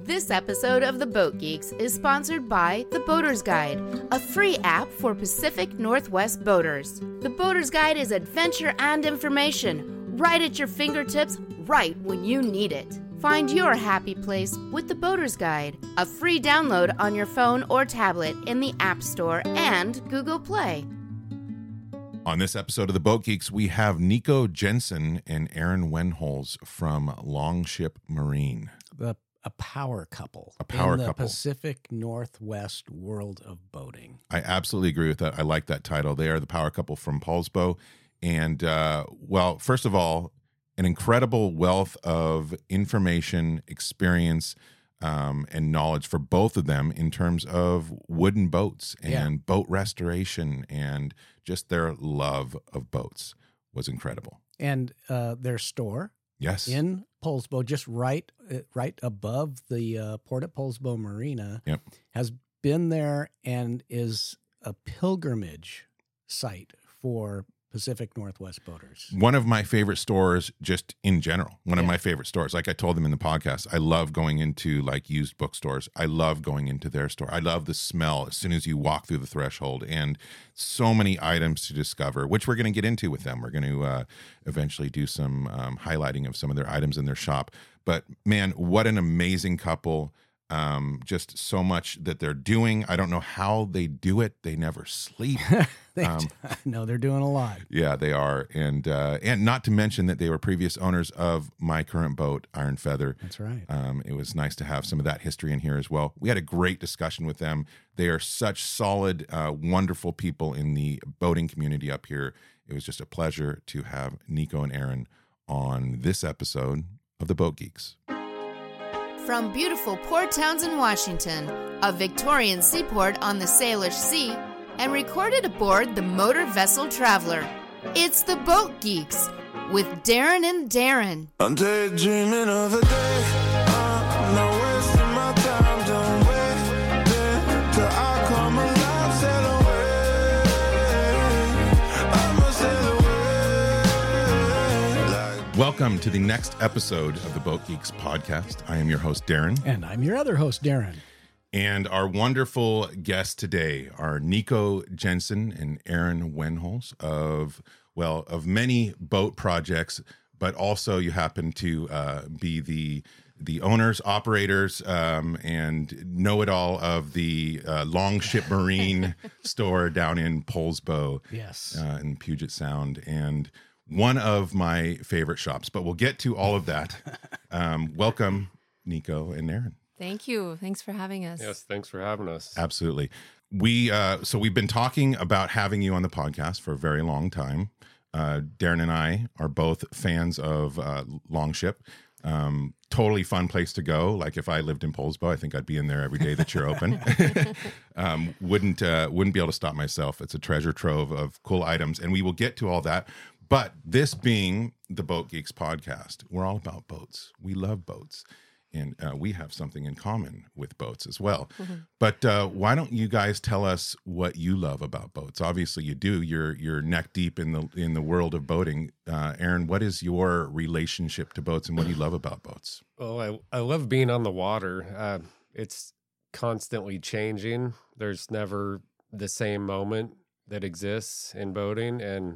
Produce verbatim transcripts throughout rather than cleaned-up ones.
This episode of The Boat Geeks is sponsored by The Boater's Guide, a free app for Pacific Northwest boaters. The Boater's Guide is adventure and information, right at your fingertips, right when you need it. Find your happy place with The Boater's Guide, a free download on your phone or tablet in the App Store and Google Play. On this episode of The Boat Geeks, we have Nico Jensen and Aaron Wenholz from Longship Marine. The A power couple. A power in the couple. Pacific Northwest world of boating. I absolutely agree with that. I like that title. They are the power couple from Poulsbo. And, uh, well, first of all, an incredible wealth of information, experience, um, and knowledge for both of them in terms of wooden boats and Yeah. boat restoration, and just their love of boats was incredible. And uh, their store Yes. in Poulsbo, just right uh, right above the uh, Port at Poulsbo Marina, Yep. has been there and is a pilgrimage site for Pacific Northwest boaters. One of my favorite stores, just in general, one of Yeah. my favorite stores. Like I told them in the podcast, I love going into like used bookstores. I love going into their store. I love the smell as soon as you walk through the threshold, and so many items to discover, which we're going to get into with them. We're going to uh, eventually do some um, highlighting of some of their items in their shop. But man, what an amazing couple. Um, just so much that they're doing. I don't know how they do it. They never sleep. They, Um, no, they're doing a lot. Yeah, they are. And uh, and not to mention that they were previous owners of my current boat, Iron Feather. That's right. Um, it was nice to have some of that history in here as well. We had a great discussion with them. They are such solid, uh, wonderful people in the boating community up here. It was just a pleasure to have Nico and Aaron on this episode of The Boat Geeks. From beautiful Port Townsend, Washington, a Victorian seaport on the Salish Sea, and recorded aboard the Motor Vessel Traveler. It's The Boat Geeks with Darren and Darren. I'm daydreaming of a day. I'm not wasting my time. Don't wait there till I come alive. Sail away. I'ma sail away. Like Welcome to the next episode of the Boat Geeks podcast. I am your host, Darren. And I'm your other host, Darren. And our wonderful guests today are Nico Jensen and Aaron Wenholz of, well, of many boat projects, but also you happen to uh, be the the owners, operators, um, and know-it-all of the uh, Longship Marine store down in Poulsbo, Yes. uh, in Puget Sound, and one of my favorite shops. But we'll get to all of that. Um, welcome, Nico and Aaron. Thank you. Thanks for having us. Yes, thanks for having us. Absolutely. We uh, so we've been talking about having you on the podcast for a very long time. Uh, Darren and I are both fans of uh, Longship. Um, totally fun place to go. Like if I lived in Poulsbo, I think I'd be in there every day that you're open. um, wouldn't uh, wouldn't be able to stop myself. It's a treasure trove of cool items, and we will get to all that. But this being the Boat Geeks podcast, we're all about boats. We love boats. And uh, we have something in common with boats as well. Mm-hmm. But uh, why don't you guys tell us what you love about boats? Obviously, you do. You're you're neck deep in the in the world of boating. Uh, Aaron, what is your relationship to boats, and what do you love about boats? Well, I, I love being on the water. Uh, it's constantly changing. There's never the same moment that exists in boating. And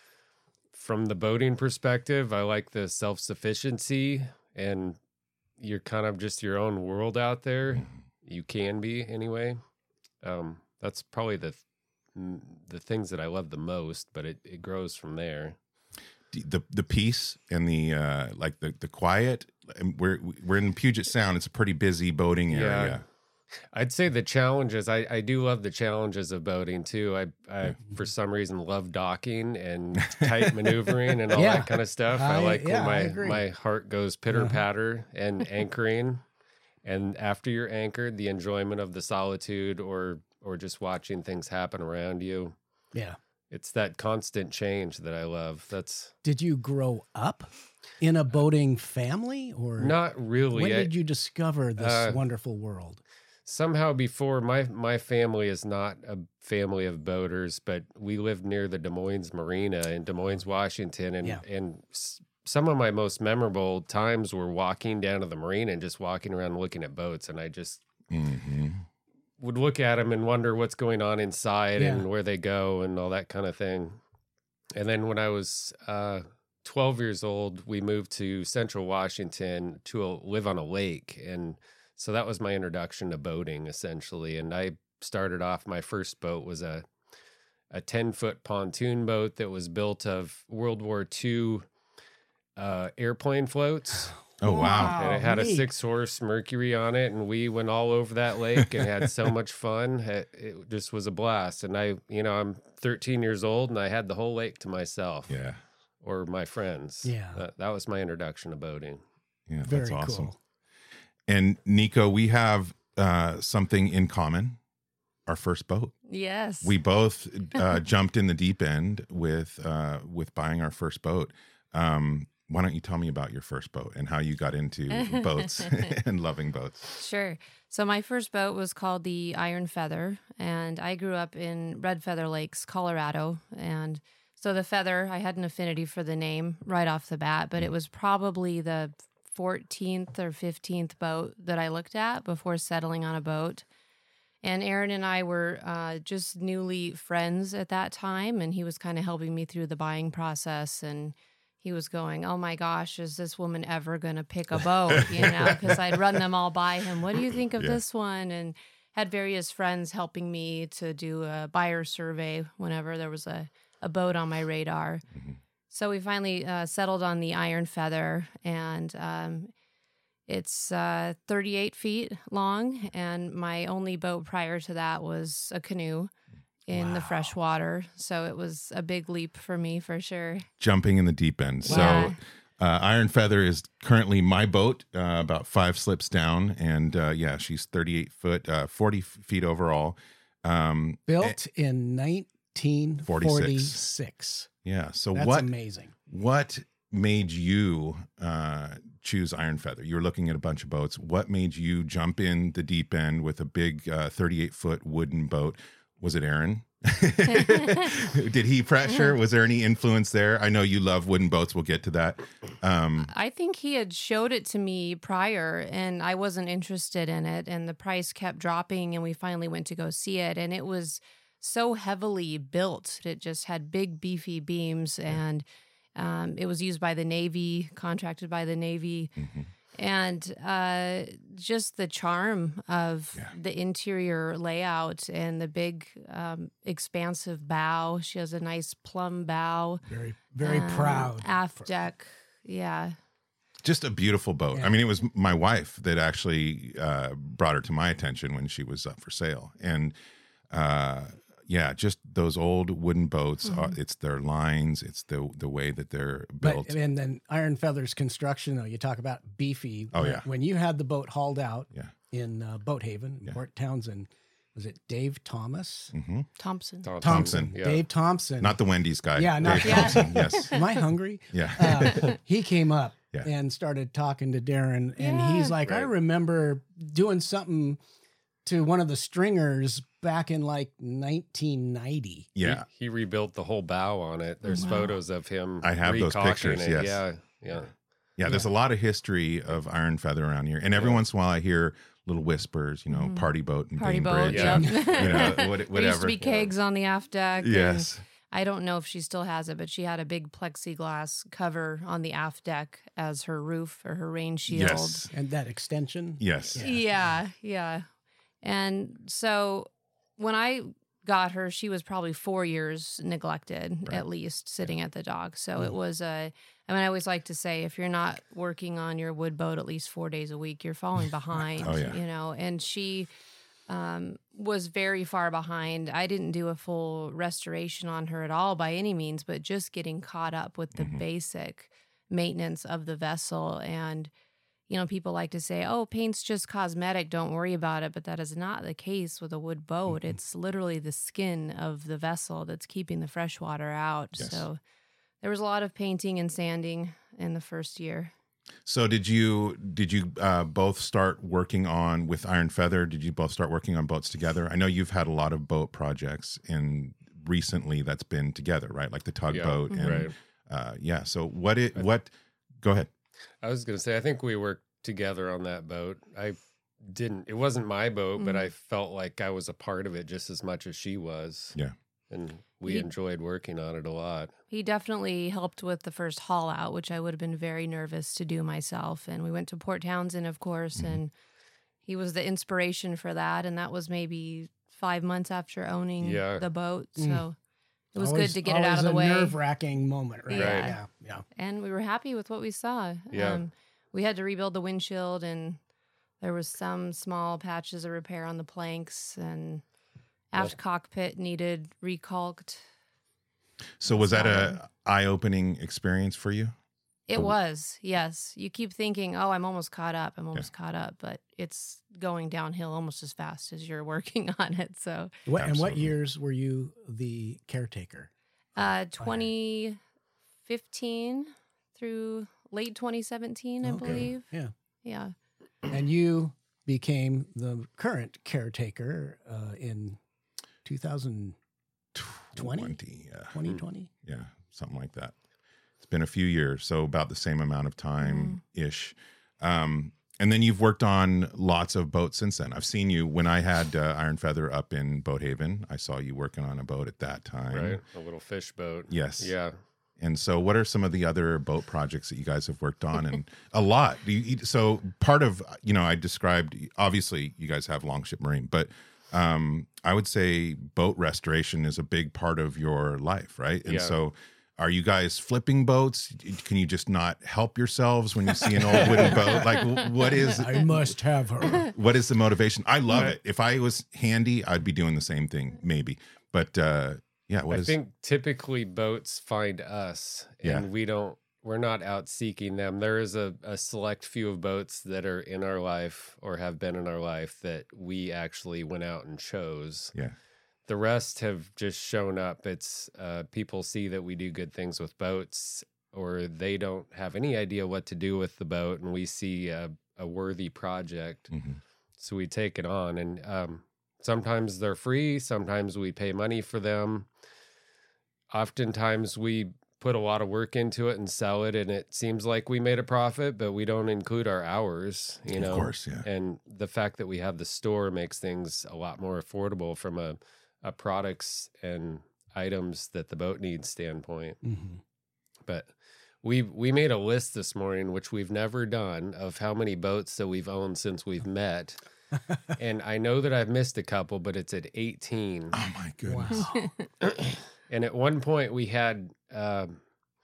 from the boating perspective, I like the self-sufficiency, and you're kind of just your own world out there. You can be anyway. Um, that's probably the the things that I love the most, but it, it grows from there. The the peace and the uh, like the the quiet. We're we're in Puget Sound. It's a pretty busy boating area. Yeah. I'd say the challenges. I, I do love the challenges of boating too. I, I for some reason love docking and tight maneuvering and all Yeah. that kind of stuff. I- I, like yeah, I when agree. my my heart goes pitter patter and anchoring. And after you're anchored, the enjoyment of the solitude or or just watching things happen around you. Yeah. It's that constant change that I love. That's Did you grow up in a boating family, or not really. when I- did you discover this uh, wonderful world? Somehow before, my my family is not a family of boaters, but we lived near the Des Moines Marina in Des Moines, Washington, and Yeah. and s- some of my most memorable times were walking down to the marina and just walking around looking at boats. And I just Mm-hmm. would look at them and wonder what's going on inside Yeah. and where they go and all that kind of thing. And then when I was uh, twelve years old, we moved to Central Washington to a, live on a lake. And so that was my introduction to boating, essentially. And I started off, my first boat was a a ten-foot pontoon boat that was built of World War Two uh, airplane floats. Oh, wow. And it had a neat. six-horse Mercury on it, and we went all over that lake and had so much fun. It, it just was a blast. And I, you know, I'm thirteen years old, and I had the whole lake to myself Yeah. or my friends. Yeah. That, that was my introduction to boating. Yeah. Very That's awesome. cool. And Nico, we have uh, something in common. Our first boat. Yes. We both uh, jumped in the deep end with uh, with buying our first boat. Um, why don't you tell me about your first boat and how you got into boats and loving boats? Sure. So my first boat was called the Iron Feather, and I grew up in Red Feather Lakes, Colorado. And so the Feather, I had an affinity for the name right off the bat, but it was probably the fourteenth or fifteenth boat that I looked at before settling on a boat. And Aaron and I were uh, just newly friends at that time, and he was kind of helping me through the buying process. And he was going, "Oh my gosh, is this woman ever going to pick a boat?" You know, because I'd run them all by him. "What do you think of Yeah. this one?" And had various friends helping me to do a buyer survey whenever there was a, a boat on my radar. Mhm. So we finally uh, settled on the Iron Feather, and um, it's uh, thirty-eight feet long, and my only boat prior to that was a canoe in the Wow. fresh water. So it was a big leap for me, for sure. Jumping in the deep end. Wow. So uh, Iron Feather is currently my boat, uh, about five slips down. And uh, yeah, she's thirty-eight foot, uh, forty feet overall. Um, Built in nineteen forty-six. forty-six. Yeah. So That's what amazing. what made you uh, choose Iron Feather? You were looking at a bunch of boats. What made you jump in the deep end with a big uh, thirty-eight foot wooden boat? Was it Aaron? Did he pressure? Was there any influence there? I know you love wooden boats. We'll get to that. Um, I think he had showed it to me prior, and I wasn't interested in it, and the price kept dropping, and we finally went to go see it, and it was so heavily built. It just had big, beefy beams, and um, it was used by the Navy, contracted by the Navy. mhm. And uh, just the charm of Yeah. the interior layout and the big, um, expansive bow. She has a nice plumb bow. Very, very um, proud. Aft deck. Yeah. Just a beautiful boat. Yeah. I mean, it was my wife that actually uh, brought her to my attention when she was up for sale. And uh, yeah, just those old wooden boats. Uh, it's their lines. It's the the way that they're built. But, and then Iron Feather's construction, though, you talk about beefy. Oh, when, yeah. When you had the boat hauled out Yeah. in uh, Boat Haven, Yeah. Port Townsend, was it Dave Thomas? hmm Thompson. Tom- Thompson. yeah. Dave Thompson. Not the Wendy's guy. Yeah, not- Dave Yeah. Thompson. Yes. Am I hungry? Yeah. uh, he came up Yeah. and started talking to Darren, and Yeah. he's like, I Right. remember doing something to one of the stringers back in like nineteen ninety. Yeah. He, he rebuilt the whole bow on it. There's Wow. photos of him. I have those recocking pictures, it. yes. Yeah. Yeah. Yeah, there's a lot of history of Iron Feather around here, and every Yeah. once in a while I hear little whispers, you know, Mhm. party boat and Party boat. Bainbridge, Yeah. and, Yep. you know, what, There whatever. used to be kegs on the aft deck. and Yes, I don't know if she still has it, but she had a big plexiglass cover on the aft deck as her roof or her rain shield. yes, And that extension. yes. Yeah. Yeah, yeah. And so when I got her, she was probably four years neglected, Right. at least, sitting at the dock. So it was a, I mean, I always like to say, if you're not working on your wood boat at least four days a week, you're falling behind, Oh, yeah. you know, and she um, was very far behind. I didn't do a full restoration on her at all by any means, but just getting caught up with the Mhm. basic maintenance of the vessel. And you know, people like to say, oh, paint's just cosmetic, don't worry about it. But that is not the case with a wood boat. Mhm. It's literally the skin of the vessel that's keeping the fresh water out. Yes. So there was a lot of painting and sanding in the first year. So did you did you uh, both start working on with Iron Feather? Did you both start working on boats together? I know you've had a lot of boat projects, and recently that's been together, right? Like the tugboat, Yeah, and right. uh, yeah. So what it what Go ahead. I was going to say, I think we worked together on that boat. I didn't, it wasn't my boat, mm. but I felt like I was a part of it just as much as she was. Yeah. And we he, enjoyed working on it a lot. He definitely helped with the first haul out, which I would have been very nervous to do myself. And we went to Port Townsend, of course, mm. and he was the inspiration for that. And that was maybe five months after owning yeah. the boat. So mm. it was always, good to get it out of the way. Always a nerve-wracking moment, right? Yeah. yeah. Yeah. And we were happy with what we saw. Yeah. Um, we had to rebuild the windshield, and there was some small patches of repair on the planks, and aft cockpit needed recalked. So was that a eye-opening experience for you? It was, yes. You keep thinking, oh, I'm almost caught up. I'm almost yeah. caught up, but it's going downhill almost as fast as you're working on it. So, what, and what years were you the caretaker? Uh, twenty fifteen through late twenty seventeen, I okay. believe. Yeah. Yeah. And you became the current caretaker uh, in two thousand twenty? twenty, yeah. twenty twenty? Yeah, something like that. It's been a few years, so about the same amount of time-ish. Mm. Um, and then you've worked on lots of boats since then. I've seen you when I had uh, Iron Feather up in Boathaven. I saw you working on a boat at that time. Right, a little fish boat. Yes. Yeah. And so what are some of the other boat projects that you guys have worked on? And a lot. Do you, so part of, you know, I described, obviously you guys have Longship Marine, but um, I would say boat restoration is a big part of your life, right? And yeah. so are you guys flipping boats? Can you just not help yourselves when you see an old wooden boat? Like, what is... I must have her. What is the motivation? I love it. If I was handy, I'd be doing the same thing, maybe. But uh, yeah, what I is... think typically boats find us, and Yeah. we don't, we're not out seeking them. There is a, a select few of boats that are in our life or have been in our life that we actually went out and chose. Yeah. The rest have just shown up. It's uh, people see that we do good things with boats, or they don't have any idea what to do with the boat, and we see a, a worthy project, Mm-hmm. so we take it on. And um, sometimes they're free, sometimes we pay money for them. Oftentimes we put a lot of work into it and sell it, and it seems like we made a profit, but we don't include our hours, you know. Of course, yeah. And the fact that we have the store makes things a lot more affordable from a a products and items that the boat needs standpoint. Mm-hmm. But we we made a list this morning, which we've never done, of how many boats that we've owned since we've met. And I know that I've missed a couple, but it's at eighteen. Oh my goodness. Wow. And at one point we had, um,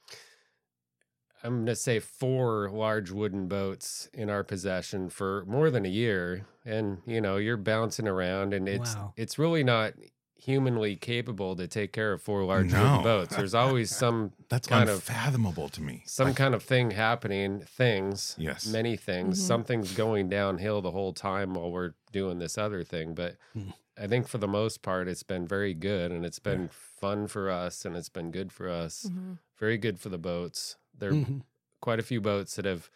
I'm going to say four large wooden boats in our possession for more than a year. And, you know, you're bouncing around, and it's Wow. it's really not humanly capable to take care of four large No. wooden boats. There's always some That's kind of unfathomable to me. some Like, kind of thing happening, things, Yes. many things. Mhm. Something's going downhill the whole time while we're doing this other thing. But Hmm. I think for the most part, it's been very good, and it's been fun for us, and it's been good for us. Mm-hmm. Very good for the boats. There are Mhm. quite a few boats that have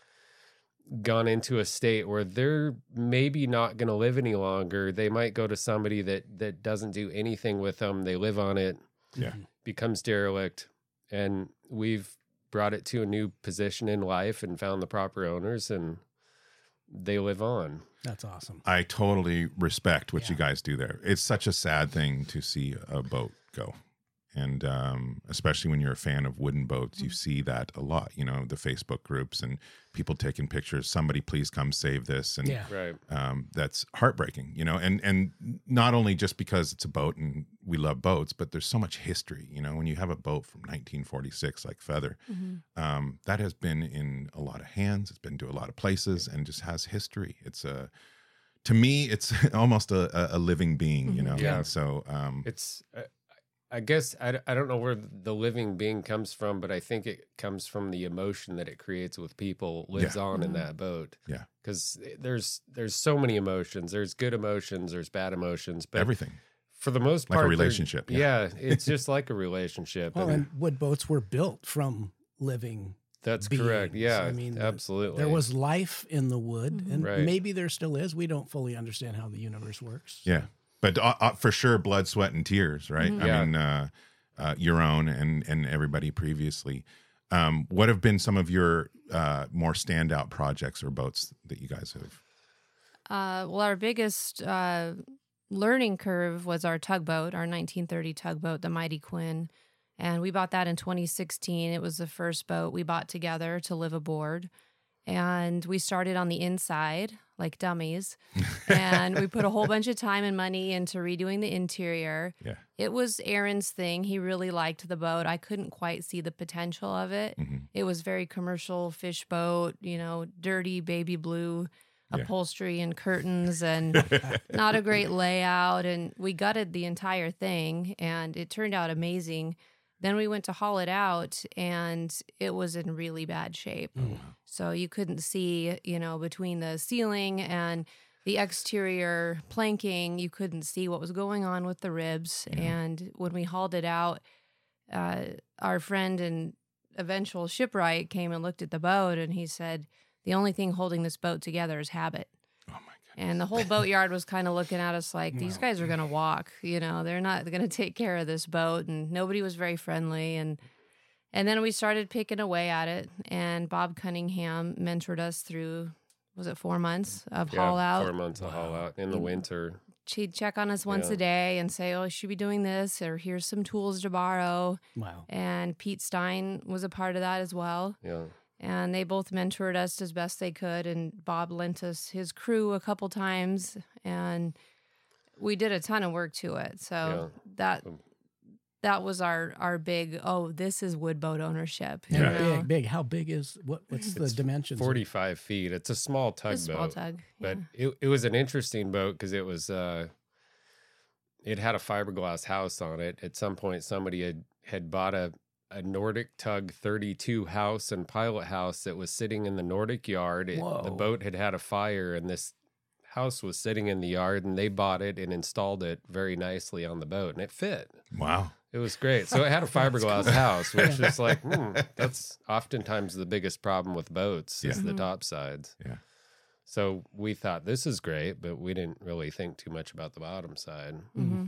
gone into a state where they're maybe not going to live any longer. They might go to somebody that that doesn't do anything with them. They live on it, Yeah. becomes derelict, and we've brought it to a new position in life and found the proper owners, and they live on. That's awesome. I totally respect what you Yeah. guys do there. It's such a sad thing to see a boat go. And um, especially when you're a fan of wooden boats, you see that a lot, you know, the Facebook groups and people taking pictures. Somebody please come save this. And Yeah. Right. um, that's heartbreaking, you know, and, and not only just because it's a boat and we love boats, but there's so much history, you know, when you have a boat from nineteen forty-six, like Feather, Mm-hmm. um, that has been in a lot of hands. It's been to a lot of places and just has history. It's a, to me, it's almost a, a living being, you know? Yeah. And so, um, It's, uh, I guess, I, I don't know where the living being comes from, but I think it comes from the emotion that it creates with people, lives Yeah. on in Mhm. that boat. Yeah. Because there's there's so many emotions. There's good emotions, there's bad emotions, but everything. for the most Like a part, they're- relationship, yeah. Yeah, it's just like a relationship. Well, and and wood boats were built from living. that's correct. beings. Yeah, I mean, the- absolutely. There was life in the wood, Mhm. and Right. maybe there still is. We don't fully understand how the universe works. Yeah. But uh, uh, for sure, blood, sweat, and tears, right? Mhm. I Yeah. mean, uh, uh, your own and, and everybody previously. Um, what have been some of your uh, more standout projects or boats that you guys have? Uh, well, our biggest uh, learning curve was our tugboat, our nineteen thirty tugboat, the Mighty Quinn. And we bought that in twenty sixteen. It was the first boat we bought together to live aboard. And we started on the inside like dummies. And we put a whole bunch of time and money into redoing the interior. Yeah. It was Aaron's thing. He really liked the boat. I couldn't quite see the potential of it. Mm-hmm. It was very commercial fish boat, you know, dirty baby blue Yeah. upholstery and curtains and not a great layout. And we gutted the entire thing and it turned out amazing. Then we went to haul it out and it was in really bad shape. Oh, So you couldn't see, you know, between the ceiling and the exterior planking, you couldn't see what was going on with the ribs. Yeah. And when we hauled it out, uh, our friend and eventual shipwright came and looked at the boat and he said, the only thing holding this boat together is habit. Oh, my God. And the whole boatyard was kind of looking at us like, these guys are going to walk, you know, they're not going to take care of this boat. And nobody was very friendly. And and then we started picking away at it. And Bob Cunningham mentored us through, was it four months of Yeah, haul out? four months of haul out in the winter. He'd check on us once Yeah. a day and say, oh, you should be doing this, or here's some tools to borrow. Wow. And Pete Stein was a part of that as well. Yeah. And they both mentored us as best they could. And Bob lent us his crew a couple times. And we did a ton of work to it. So Yeah. that Um, that was our, our big, oh, this is wood boat ownership. you And know? big, big. How big is what? What's the It's dimensions? forty-five feet. It's a small It's a tugboat. small tug. But yeah. it, it was an interesting boat because it was uh it had a fiberglass house on it. At some point somebody had had bought a a Nordic Tug thirty-two house and pilot house that was sitting in the Nordic yard. It, the Whoa. boat had had a fire and this house was sitting in the yard and they bought it and installed it very nicely on the boat and it fit. Wow. It was great. So it had a fiberglass house, which is like, hmm, that's oftentimes the biggest problem with boats is Yeah. the Mhm. top sides. Yeah. So we thought this is great, but we didn't really think too much about the bottom side. Mhm.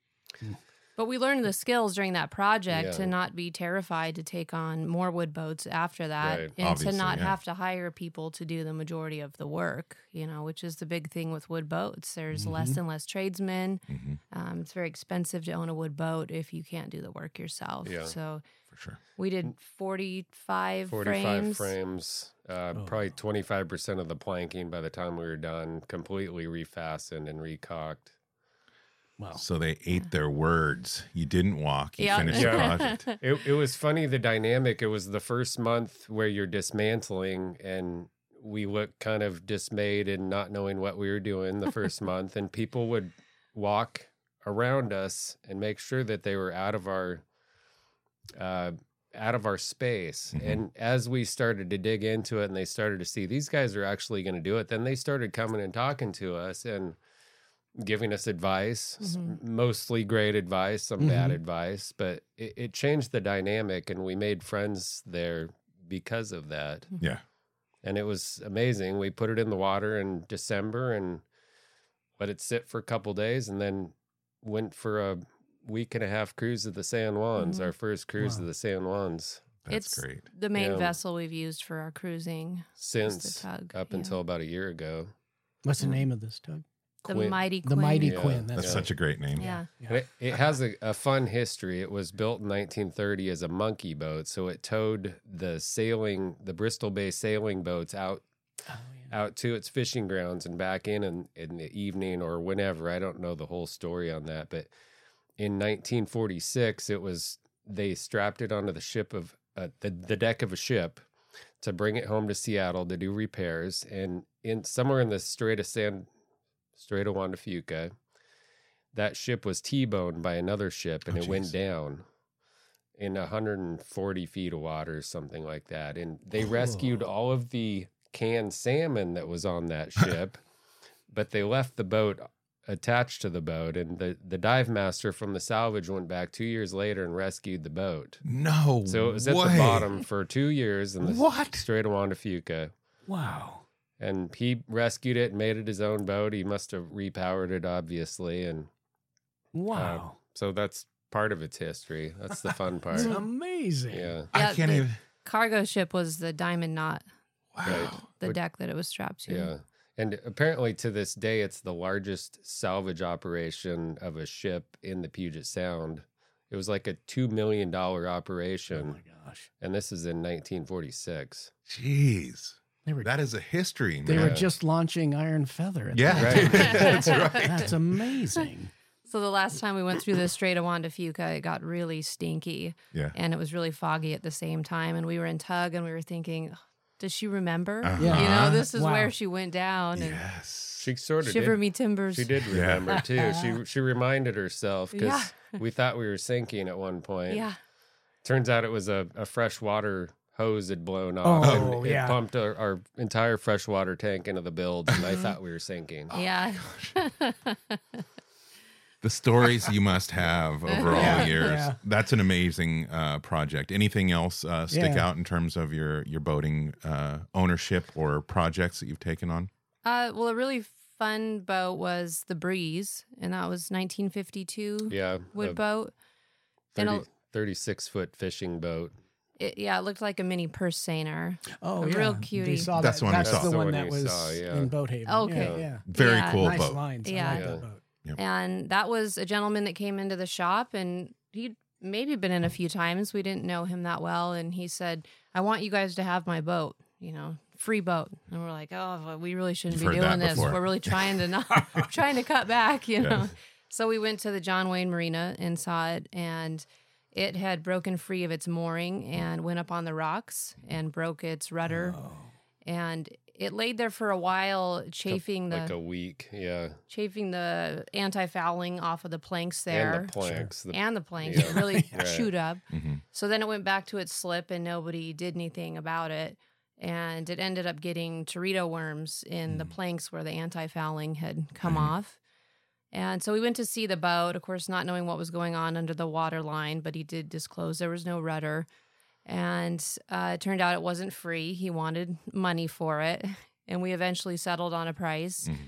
But we learned the skills during that project Yeah. to not be terrified to take on more wood boats after that, Right. and Obviously, to not yeah. have to hire people to do the majority of the work, you know, which is the big thing with wood boats. There's less and less tradesmen. Hmm. Um, it's very expensive to own a wood boat if you can't do the work yourself. Yeah. So For sure. we did forty-five, forty-five frames. frames, uh, Oh. probably twenty-five percent of the planking by the time we were done, completely refastened and recocked. Wow. So they ate their words. You didn't walk. You Yeah. finished the Yeah. project. It, it was funny, the dynamic. It was the first month where you're dismantling and we looked kind of dismayed and not knowing what we were doing the first month. And people would walk around us and make sure that they were out of our uh, out of our space. Mhm. And as we started to dig into it and they started to see these guys are actually going to do it, then they started coming and talking to us and giving us advice, s- Mhm. mostly great advice, some bad Mhm. advice, but it, it changed the dynamic and we made friends there because of that. Yeah. And it was amazing. We put it in the water in December and let it sit for a couple days and then went for a week and a half cruise of the San Juans, Mhm. our first cruise Wow. of the San Juans That's It's great. the main Yeah. vessel we've used for our cruising. since tug, up yeah. until about a year ago. What's the name of this tug? The Quinn- Mighty The Quinn. Mighty Yeah. Quinn. That's Yeah. such a great name. Yeah. And It, it has a, a fun history. It was built in nineteen thirty as a monkey boat, so it towed the sailing, the Bristol Bay sailing boats out Oh, yeah. out to its fishing grounds and back in, in in the evening or whenever. I don't know the whole story on that, but in nineteen forty-six, it was they strapped it onto the ship of uh, the the deck of a ship to bring it home to Seattle to do repairs, and in somewhere in the Strait of San Strait of Juan de Fuca, that ship was T-boned by another ship, and Oh, it went geez. down in one hundred forty feet of water, something like that. And they rescued Oh. all of the canned salmon that was on that ship, but they left the boat attached to the boat. And the, the dive master from the salvage went back two years later and rescued the boat. No. So it was at way. the bottom for two years in the What? Strait of Juan de Fuca. Wow. And he rescued it and made it his own boat. He must have repowered it, obviously. And Wow. so that's part of its history. That's the fun part. That's amazing. Yeah. I Yeah, can't the- even. cargo ship was the Diamond Knot, Right. the Which- deck that it was strapped to. Yeah. And apparently to this day, it's the largest salvage operation of a ship in the Puget Sound. It was like a two million dollars Oh operation. my gosh. And this is in nineteen forty-six. Jeez. They were That is a history, man. they were Yeah. just launching Iron Feather. at Yeah. that time. That's right. That's amazing. So the last time we went through the Strait of Juan de Fuca, it got really stinky. Yeah. And it was really foggy at the same time. And we were in tug and we were thinking, does she remember? Uh-huh. You know, Yeah. this is Wow. where she went down. And Yes. She sort of shiver did. me timbers. She did Yeah. remember too. She she reminded herself because Yeah. we thought we were sinking at one point. Yeah. Turns out it was a, a freshwater hose had blown off. Oh, and it yeah. pumped our, our entire freshwater tank into the bilge, and I thought we were sinking. Yeah. The stories you must have over all Yeah, the years. yeah. That's an amazing uh, project. Anything else uh, stick Yeah. out in terms of your your boating uh, ownership or projects that you've taken on? Uh, well, a really fun boat was the Breeze, and that was nineteen fifty-two Yeah. wood a boat. And thirty, a- thirty-six foot fishing boat. It, yeah, it looked like a mini purse seiner. Oh, A yeah. real They cutie. saw That's that. the one I That's saw. the That's the one one that you was saw, yeah. in Boathaven. Okay. Yeah, yeah. Very Yeah. cool Nice boat. lines. Yeah. I like Yeah. that boat. And that was a gentleman that came into the shop, and he'd maybe been in a few times. We didn't know him that well. And he said, I want you guys to have my boat, you know, free boat. And we're like, oh, well, we really shouldn't You've be heard that doing this. before. We're really trying to not, trying to cut back, you know. Yeah. So we went to the John Wayne Marina and saw it, and it had broken free of its mooring and went up on the rocks and broke its rudder. Oh. And it laid there for a while, chafing the Like a week. Yeah. chafing the anti-fouling off of the planks there. And the planks. The, And the planks. Yeah. It really Right. chewed up. Mhm. So then it went back to its slip and nobody did anything about it. And it ended up getting Teredo worms in the planks where the anti-fouling had come off. And so we went to see the boat, of course, not knowing what was going on under the water line, but he did disclose there was no rudder. And uh, it turned out it wasn't free. He wanted money for it. And we eventually settled on a price Mhm.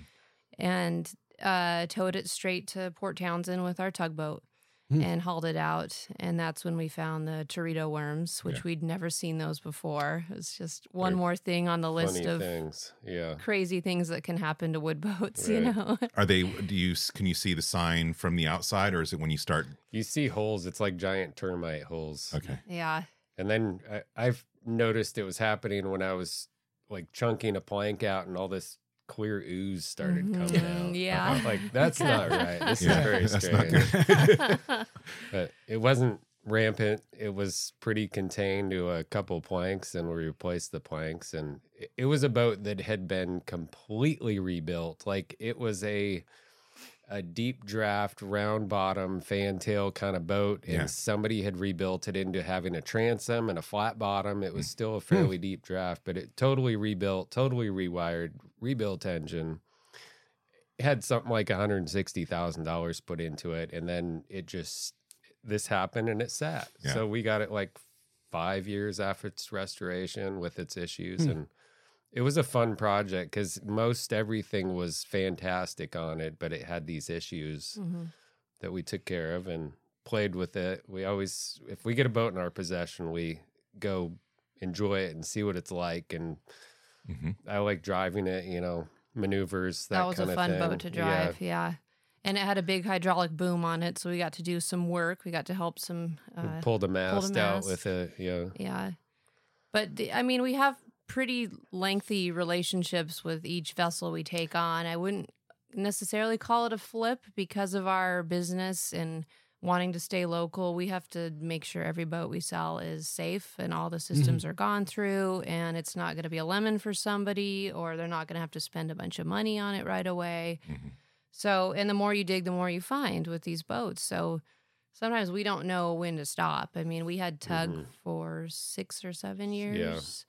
and uh, towed it straight to Port Townsend with our tugboat Hmm. and hauled it out. And that's when we found the Teredo worms, which Yeah. we'd never seen those before. It was just one They're more thing on the list funny of things. Yeah. crazy things that can happen to wood boats, you Right. know? Are they? Do you can you see the sign from the outside, or is it when you start? You see holes. It's like giant termite holes. Okay. Yeah. And then I, I've noticed it was happening when I was like chunking a plank out and all this clear ooze started coming Mhm, out. yeah. I'm like, that's not right. This Yeah, is very that's not strange. good. But it wasn't rampant. It was pretty contained to a couple planks, and we replaced the planks. And it, it was a boat that had been completely rebuilt. Like it was a a deep draft, round bottom, fantail kind of boat, and Yeah. somebody had rebuilt it into having a transom and a flat bottom. It was still a fairly deep draft, but it totally rebuilt, totally rewired, rebuilt engine. It had something like one hundred sixty thousand dollars put into it, and then it just this happened and it sat. Yeah. So we got it like five years after its restoration with its issues, Hmm. and it was a fun project because most everything was fantastic on it, but it had these issues Mhm. that we took care of and played with it. We always, if we get a boat in our possession, we go enjoy it and see what it's like. And hmm I like driving it, you know, maneuvers. That, That, was a kind of fun thing. boat to drive. Yeah. And it had a big hydraulic boom on it. So we got to do some work. We got to help some. Yeah. We Uh, pulled a mast out mast. with it. Yeah. Yeah. But the- I mean, we have pretty lengthy relationships with each vessel we take on. I wouldn't necessarily call it a flip because of our business and wanting to stay local. We have to make sure every boat we sell is safe and all the systems are gone through, and it's not going to be a lemon for somebody, or they're not going to have to spend a bunch of money on it right away. Mhm. So, and the more you dig, the more you find with these boats. So sometimes we don't know when to stop. I mean, we had tug Mhm. for six or seven years.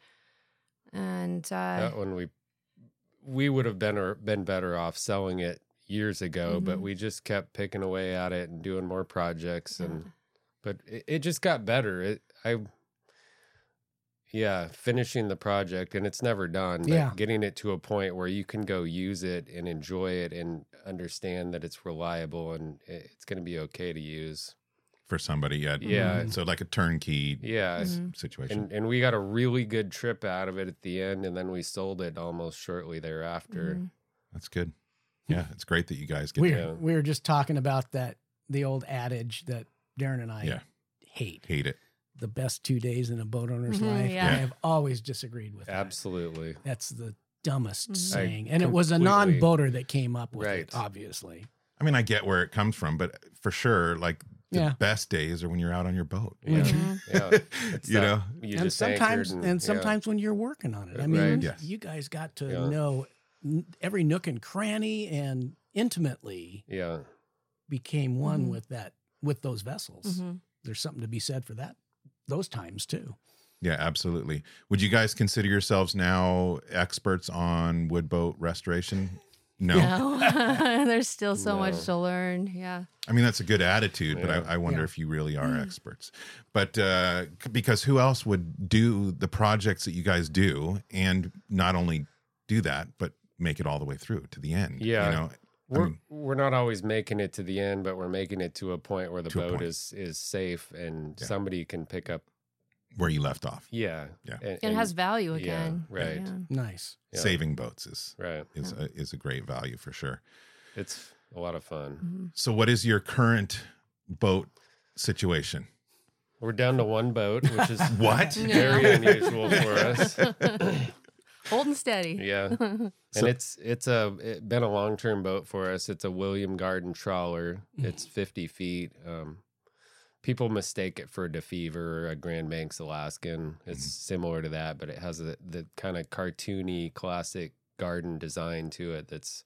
And uh, That one we we would have been or been better off selling it years ago, but Mhm. we just kept picking away at it and doing more projects, and uh, but it, it just got better. It I yeah, finishing the project, and it's never done, but Yeah. getting it to a point where you can go use it and enjoy it and understand that it's reliable and it- it's going to be okay to use. for somebody. At, Yeah. So like a turnkey Yeah. Mhm. situation. And and we got a really good trip out of it at the end, and then we sold it almost shortly thereafter. Mhm. That's good. Yeah, it's great that you guys get We to Yeah. were, we were just talking about that, the old adage that Darren and I Yeah. hate. hate it. The best two days in a boat owner's Mhm, life. yeah. I have always disagreed with that. Absolutely. That's the dumbest Mhm. saying. I And it was a completely- non-boater that came up with Right. it, obviously. I mean, I get where it comes from, but for sure, like the Yeah. best days are when you're out on your boat. Yeah. Mhm. Yeah. It's You that- know? you and just sometimes anchored and, yeah. sometimes when you're working on it. I mean, Right. Yes. you guys got to Yeah. know n- every nook and cranny and intimately Yeah. became one Mhm. with that with those vessels. Mhm. There's something to be said for that those times too. Yeah, absolutely. Would you guys consider yourselves now experts on wood boat restoration? No. No, there's still so No. much to learn. Yeah. I mean, that's a good attitude, but Yeah. I, I wonder Yeah. if you really are experts. But uh, c- because who else would do the projects that you guys do and not only do that, but make it all the way through to the end? Yeah. You know, I We're mean- we're not always making it to the end, but we're making it to a point where the To a boat point. is is safe and Yeah. somebody can pick up. where you left off. Yeah. Yeah. And, And it has and- value yeah, again. right. Yeah. Nice. yeah, Saving boats is Right. is a, is a great value for sure. It's a lot of fun. Mhm. So, what is your current boat situation? We're down to one boat, which is What? very Yeah. unusual for us. Holding steady. Yeah. And So- it's it's a it been a long term boat for us. It's a William Garden trawler. It's fifty feet. Um, people mistake it for a DeFever or a Grand Banks Alaskan. It's similar to that, but it has a, the kind of cartoony classic garden design to it that's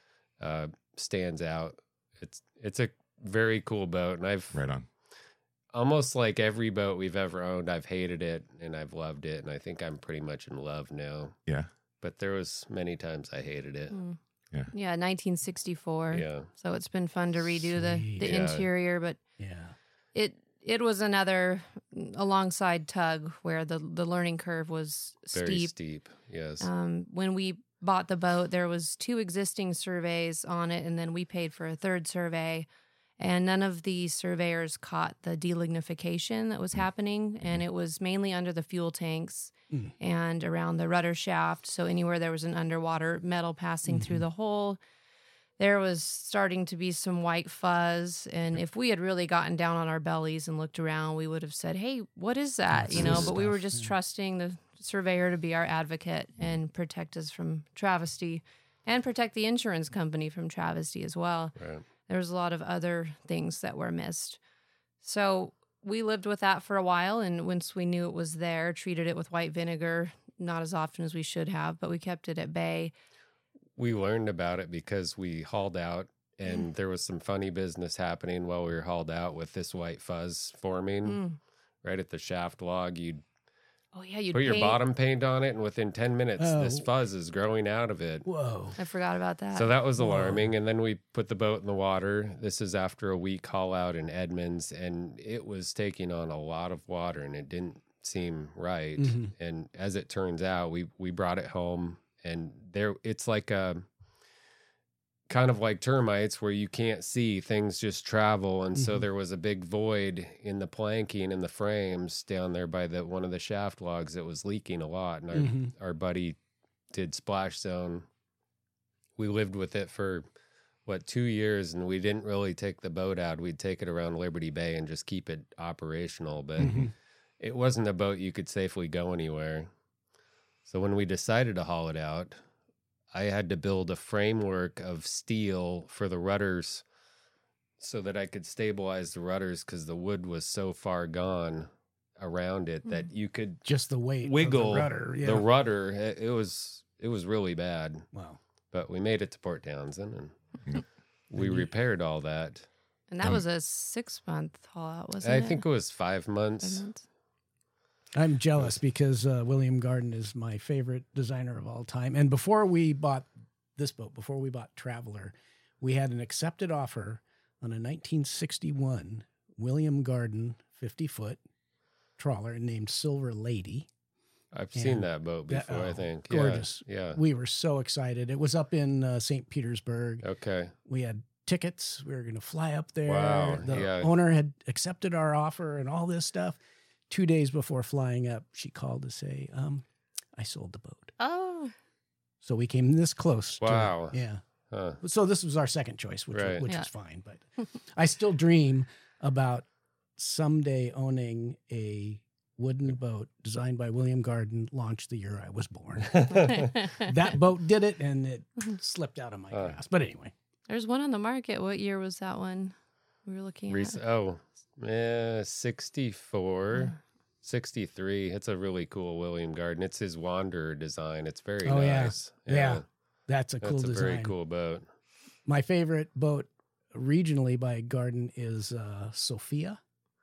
uh, stands out. It's it's a very cool boat, and I've Right on. almost like every boat we've ever owned, I've hated it and I've loved it, and I think I'm pretty much in love now. Yeah. But there was many times I hated it. Mm. Yeah. Yeah, nineteen sixty-four. Yeah. So it's been fun to redo the, Sweet. the Yeah. interior, but Yeah. it it was another alongside tug where the the learning curve was Very steep. steep. Yes. Um, when we bought the boat, there was two existing surveys on it, and then we paid for a third survey. And none of the surveyors caught the delignification that was happening, and it was mainly under the fuel tanks Mm. and around the rudder shaft. So anywhere there was an underwater metal passing through the hole, there was starting to be some white fuzz. And if we had really gotten down on our bellies and looked around, we would have said, "Hey, what is that?" That's you know. this But we were stuff, just yeah. trusting the surveyor to be our advocate and protect us from travesty, and protect the insurance company from travesty as well. Right. There was a lot of other things that were missed. So we lived with that for a while, and once we knew it was there, treated it with white vinegar, not as often as we should have, but we kept it at bay. We learned about it because we hauled out and there was some funny business happening while we were hauled out with this white fuzz forming Mm. right at the shaft log. You'd Oh yeah, you'd put your paint- bottom paint on it, and within ten minutes, this Oh. fuzz is growing out of it. Whoa. I forgot about that. So that was Whoa. alarming. And then we put the boat in the water. This is after a week haul out in Edmonds, and it was taking on a lot of water, and it didn't seem right. Mhm. And as it turns out, we we brought it home, and there it's like a kind of like termites where you can't see, things just travel. And so Mhm. there was a big void in the planking and the frames down there by the one of the shaft logs that was leaking a lot. And our Mhm. our buddy did Splash Zone. We lived with it for what two years, and we didn't really take the boat out. We'd take it around Liberty Bay and just keep it operational, but Mhm. it wasn't a boat you could safely go anywhere. So when we decided to haul it out, I had to build a framework of steel for the rudders so that I could stabilize the rudders, because the wood was so far gone around it that you could Just the weight wiggle of the rudder. Yeah. the rudder. It, it was it was really bad, Wow. but we made it to Port Townsend, and Yep. we And you- repaired all that. and that Um, was a six month haul out, wasn't I it? think it was five Five months. months? I'm jealous because uh, William Garden is my favorite designer of all time. And before we bought this boat, before we bought Traveler, we had an accepted offer on a nineteen sixty-one William Garden fifty foot trawler named Silver Lady. I've And seen that boat that- before. I oh, think Yeah, gorgeous. Yeah. We were so excited. It was up in uh, Saint Petersburg. Okay. We had tickets. We were going to fly up there. Wow, The yeah. owner had accepted our offer and all this stuff. Two days before flying up, she called to say, um, I sold the boat. Oh, So we came this close. to- Wow. yeah. Huh. So this was our second choice, which, Right. which Yeah. was fine. But I still dream about someday owning a wooden boat designed by William Garden, launched the year I was born. That boat did it, and it slipped out of my Uh. grasp. But anyway, there's one on the market. What year was that one we were looking at? Rec- oh, yeah, sixty-four, Oh. sixty-three. It's a really cool William Garden. It's his Wanderer design. It's very Oh, yeah. nice. Yeah. that's a cool That's a design. very cool boat. My favorite boat regionally by Garden is uh, Sophia.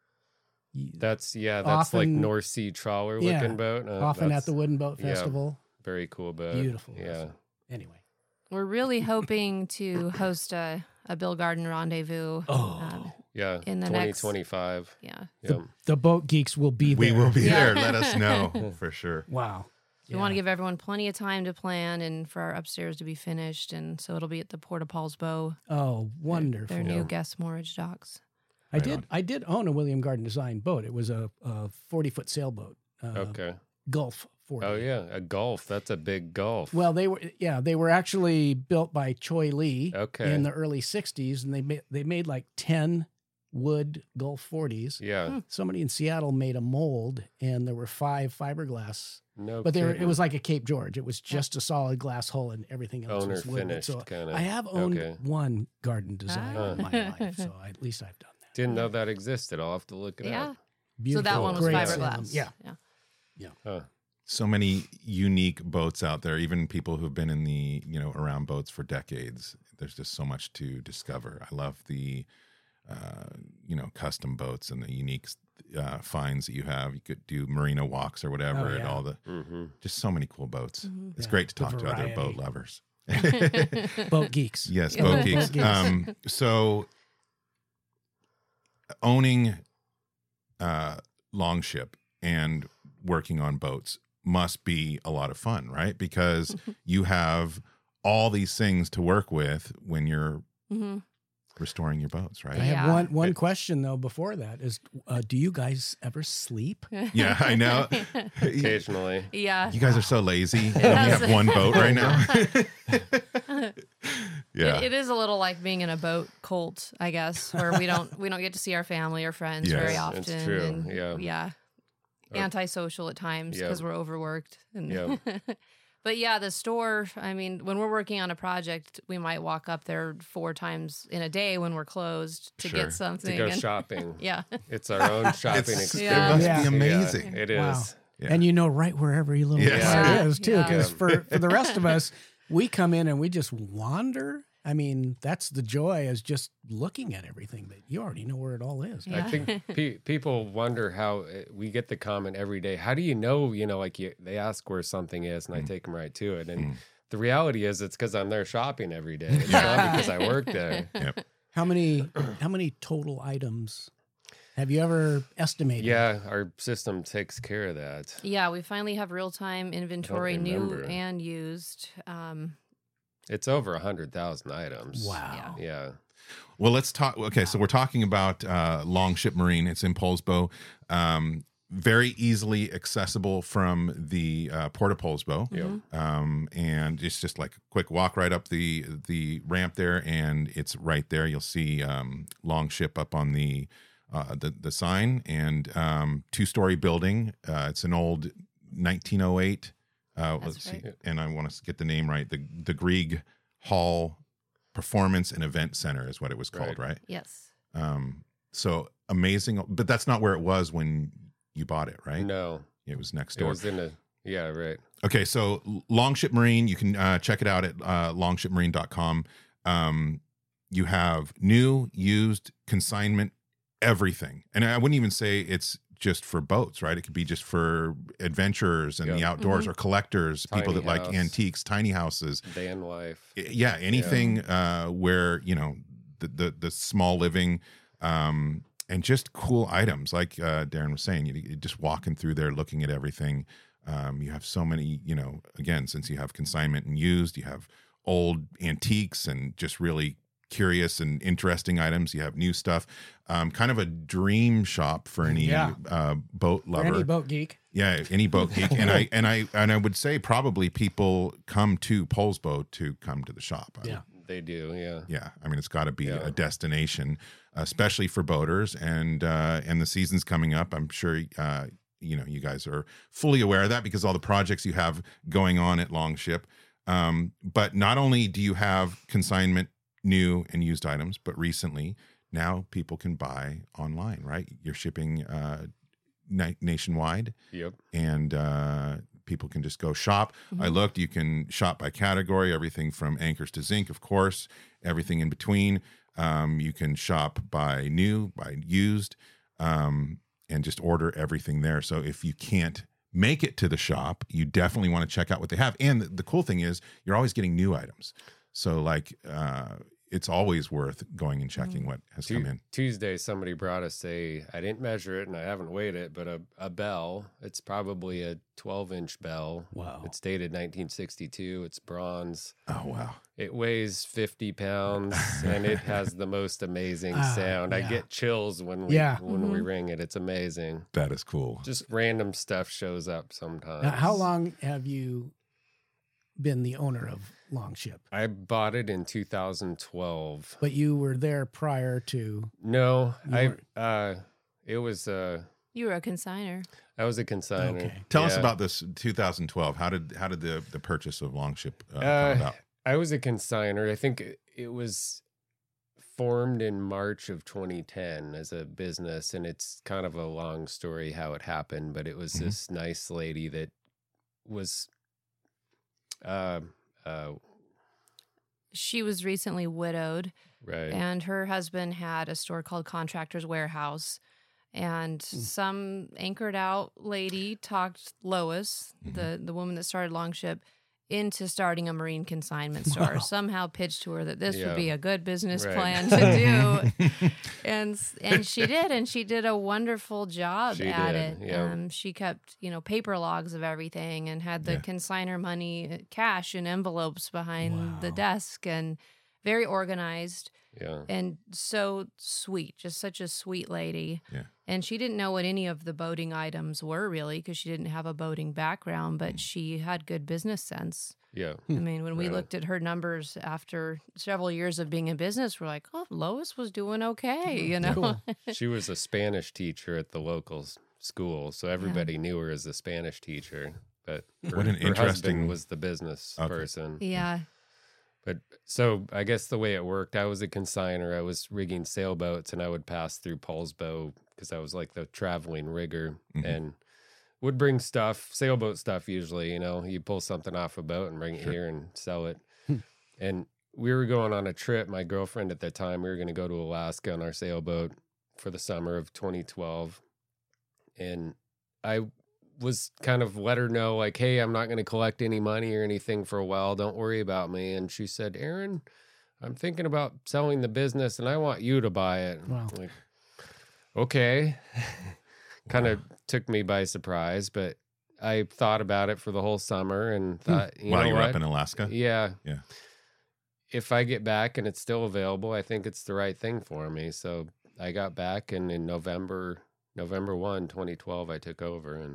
Y- That's, yeah, that's like Often- North Sea trawler Yeah, looking boat. Uh, Often at that's the Wooden Boat yeah. Festival. Very cool boat. Beautiful. Yeah. vessel. Anyway. We're really hoping to host a, a Bill Garden rendezvous. Oh, um, Yeah. In the twenty next- twenty-five. yeah. Yeah. the boat geeks will be We there. will be Yeah. there. Let us know for sure. Wow. We want to give everyone plenty of time to plan and for our upstairs to be finished. And so it'll be at the Port of Paul's Bow, Oh, wonderful. their new guest moorage docks. I Right did. on. I did own a William Garden design boat. It was a, a forty foot sailboat. Uh, Okay. Gulf forty. Oh, yeah. A Gulf. That's a big Gulf. Well, they were yeah they were actually built by Choi Lee Okay. in the early sixties, and they made they made like ten wood Gulf forties. yeah. Somebody in Seattle made a mold, and there were five fiberglass. No But they were, it kidding. was like a Cape George. It was just a solid glass hull, and everything else Owner was wood. finished So kind of. I have owned Okay. one garden design Ah. in my life, so I, at least I've done that. Didn't know that existed. I'll have to look it Yeah. up. So Beautiful, that one was great fiberglass. salmon. Yeah. Yeah. Huh. So many unique boats out there, even people who've been in the, you know, around boats for decades. There's just so much to discover. I love the, uh, you know, custom boats and the unique uh, finds that you have. You could do marina walks or whatever, Oh, and yeah. all the, Mm-hmm. just so many cool boats. Mhm. It's Yeah, great to the talk to other boat variety. lovers. Boat geeks. Yes, Yeah. boat geeks. Boat geeks. Um, so owning uh, Longship and working on boats must be a lot of fun, right? Because you have all these things to work with when you're hmm restoring your boats, I right? Yeah. have one one It- question though before that is, uh, do you guys ever sleep? Yeah, I know. Occasionally. Yeah. You guys are so lazy. You only has- have one boat right now. Yeah. It, it is a little like being in a boat cult, I guess, where we don't we don't get to see our family or friends Yes, very it's often. true, And yeah. yeah. Uh, Antisocial at times yeah. because we're overworked. And Yeah. But yeah, the store, I mean, when we're working on a project, we might walk up there four times in a day when we're closed to Sure. get something. To go and- shopping. Yeah. It's our own shopping It's- experience. Yeah. It must Yeah. be amazing. Yeah, it is. Wow. Yeah. And you know right where every little Yes. part Yeah. is too, Yeah. because Yeah. for for the rest of us, we come in and we just wander. I mean, that's the joy, is just looking at everything that you already know where it all is. Yeah. I think pe- people wonder how uh, we get the comment every day. How do you know? You know, like you, they ask where something is, and I Mm. take them right to it. And Mm. the reality is, it's because I'm there shopping every day. It's Yeah. not because I work there. Yep. How many how many total items have you ever estimated? Yeah, our system takes care of that. Yeah, we finally have real time inventory, new remember. and used. Um, It's over a hundred thousand items. Wow. Yeah. Well, let's talk. Okay, so we're talking about uh, Longship Marine. It's in Polsbo. Um, very easily accessible from the uh, Port of Polsbo. Yeah. mhm. Um, and it's just like a quick walk right up the the ramp there, and it's right there. You'll see um, Longship up on the uh, the the sign, and um, two story building. Uh, it's an old nineteen oh eight. Uh, That's let's see, right. and I want to get the name right. The the Grieg Hall Performance and Event Center is what it was called, right? Yes. Um, so amazing, but that's not where it was when you bought it, right? No, It was next it door. was in a. Yeah, right. Okay, so Longship Marine, you can uh, check it out at uh, longship marine dot com. Um, you have new, used, consignment, everything. And I wouldn't even say it's just for boats, right? It could be just for adventurers and the Yeah. outdoors, or collectors, people Tiny that like house. antiques, tiny houses. Van life. Yeah, anything uh, where, you know, the, the, the small living, um, and just cool items. Like uh, Darren was saying, you, you just walking through there, looking at everything. Um, you have so many, you know, again, since you have consignment and used, you have old antiques and just really curious and interesting items. You have new stuff. Um, kind of a dream shop for any Yeah. uh, boat For lover. any boat geek. Yeah, any boat geek, and I and I and I would say probably people come to Poles Boat to come to the shop. I Yeah. would- They do, yeah. yeah. I mean, it's got to be Yeah. a destination, especially for boaters, and uh, and the season's coming up. I'm sure uh, you know you guys are fully aware of that because all the projects you have going on at Longship. Um, but not only do you have consignment, new and used items, but recently now people can buy online. Right, you're shipping uh, na- nationwide. Yep. and uh, people can just go shop. I looked, you can shop by category, everything from anchors to zinc, of course, everything in between. Um, you can shop by new, by used, um, and just order everything there. So if you can't make it to the shop, you definitely want to check out what they have. And the, the cool thing is you're always getting new items. So like uh, it's always worth going and checking what has Tu- come in. Tuesday, somebody brought us a, I didn't measure it and I haven't weighed it, but a, a bell. It's probably a twelve inch bell. Wow. It's dated nineteen sixty-two. It's bronze. Oh, wow. It weighs fifty pounds and it has the most amazing Ah, sound. I yeah. get chills when we, Yeah. when we ring it. It's amazing. That is cool. Just random stuff shows up sometimes. Now, how long have you been the owner of Longship? I bought it in two thousand twelve. But you were there prior to. No, You I, weren't- uh, it was, uh, You were a consigner. I was a consignor. Okay. Tell us Yeah. about this two thousand twelve. How did how did the the purchase of Longship uh, come Uh, about? I was a consigner. I think it- it was formed in March of twenty ten as a business, and it's kind of a long story how it happened, but it was Mhm. this nice lady that was uh uh She was recently widowed, right. and her husband had a store called Contractors Warehouse. And Hmm. some anchored out lady talked Lois, Mhm. the, the woman that started Longship, into starting a marine consignment store. Wow. Somehow pitched to her that this Yeah. would be a good business Right. plan to do. and and she did, and she did a wonderful job She at did, it. yeah. Um, she kept, you know, paper logs of everything and had the Yeah. consigner money, uh, cash in envelopes behind the Wow. desk, and very organized Yeah. and so sweet, just such a sweet lady. Yeah. And she didn't know what any of the boating items were really because she didn't have a boating background, but she had good business sense. Yeah. I mean, when we Right. looked at her numbers after several years of being in business, we're like, oh, Lois was doing okay, you know? Cool. She was a Spanish teacher at the local s- school, so everybody knew her as a Spanish teacher. But her, What an her interesting- husband was the business Okay. person. Yeah. But so I guess the way it worked, I was a consigner. I was rigging sailboats, and I would pass through Paul's Boat because I was like the traveling rigger Mhm. and would bring stuff, sailboat stuff. Usually, you know, you pull something off a boat and bring it Sure. here and sell it. Hmm. And we were going on a trip. My girlfriend at that time, we were going to go to Alaska on our sailboat for the summer of twenty twelve, and I was kind of let her know, like, hey, I'm not going to collect any money or anything for a while. Don't worry about me. And she said, Aaron, I'm thinking about selling the business and I want you to buy it. Wow. Like, okay. Kind of took me by surprise, but I thought about it for the whole summer and thought, you While know you were what? up in Alaska? Yeah. Yeah. If I get back and it's still available, I think it's the right thing for me. So I got back, and in November, November first, twenty twelve, I took over, and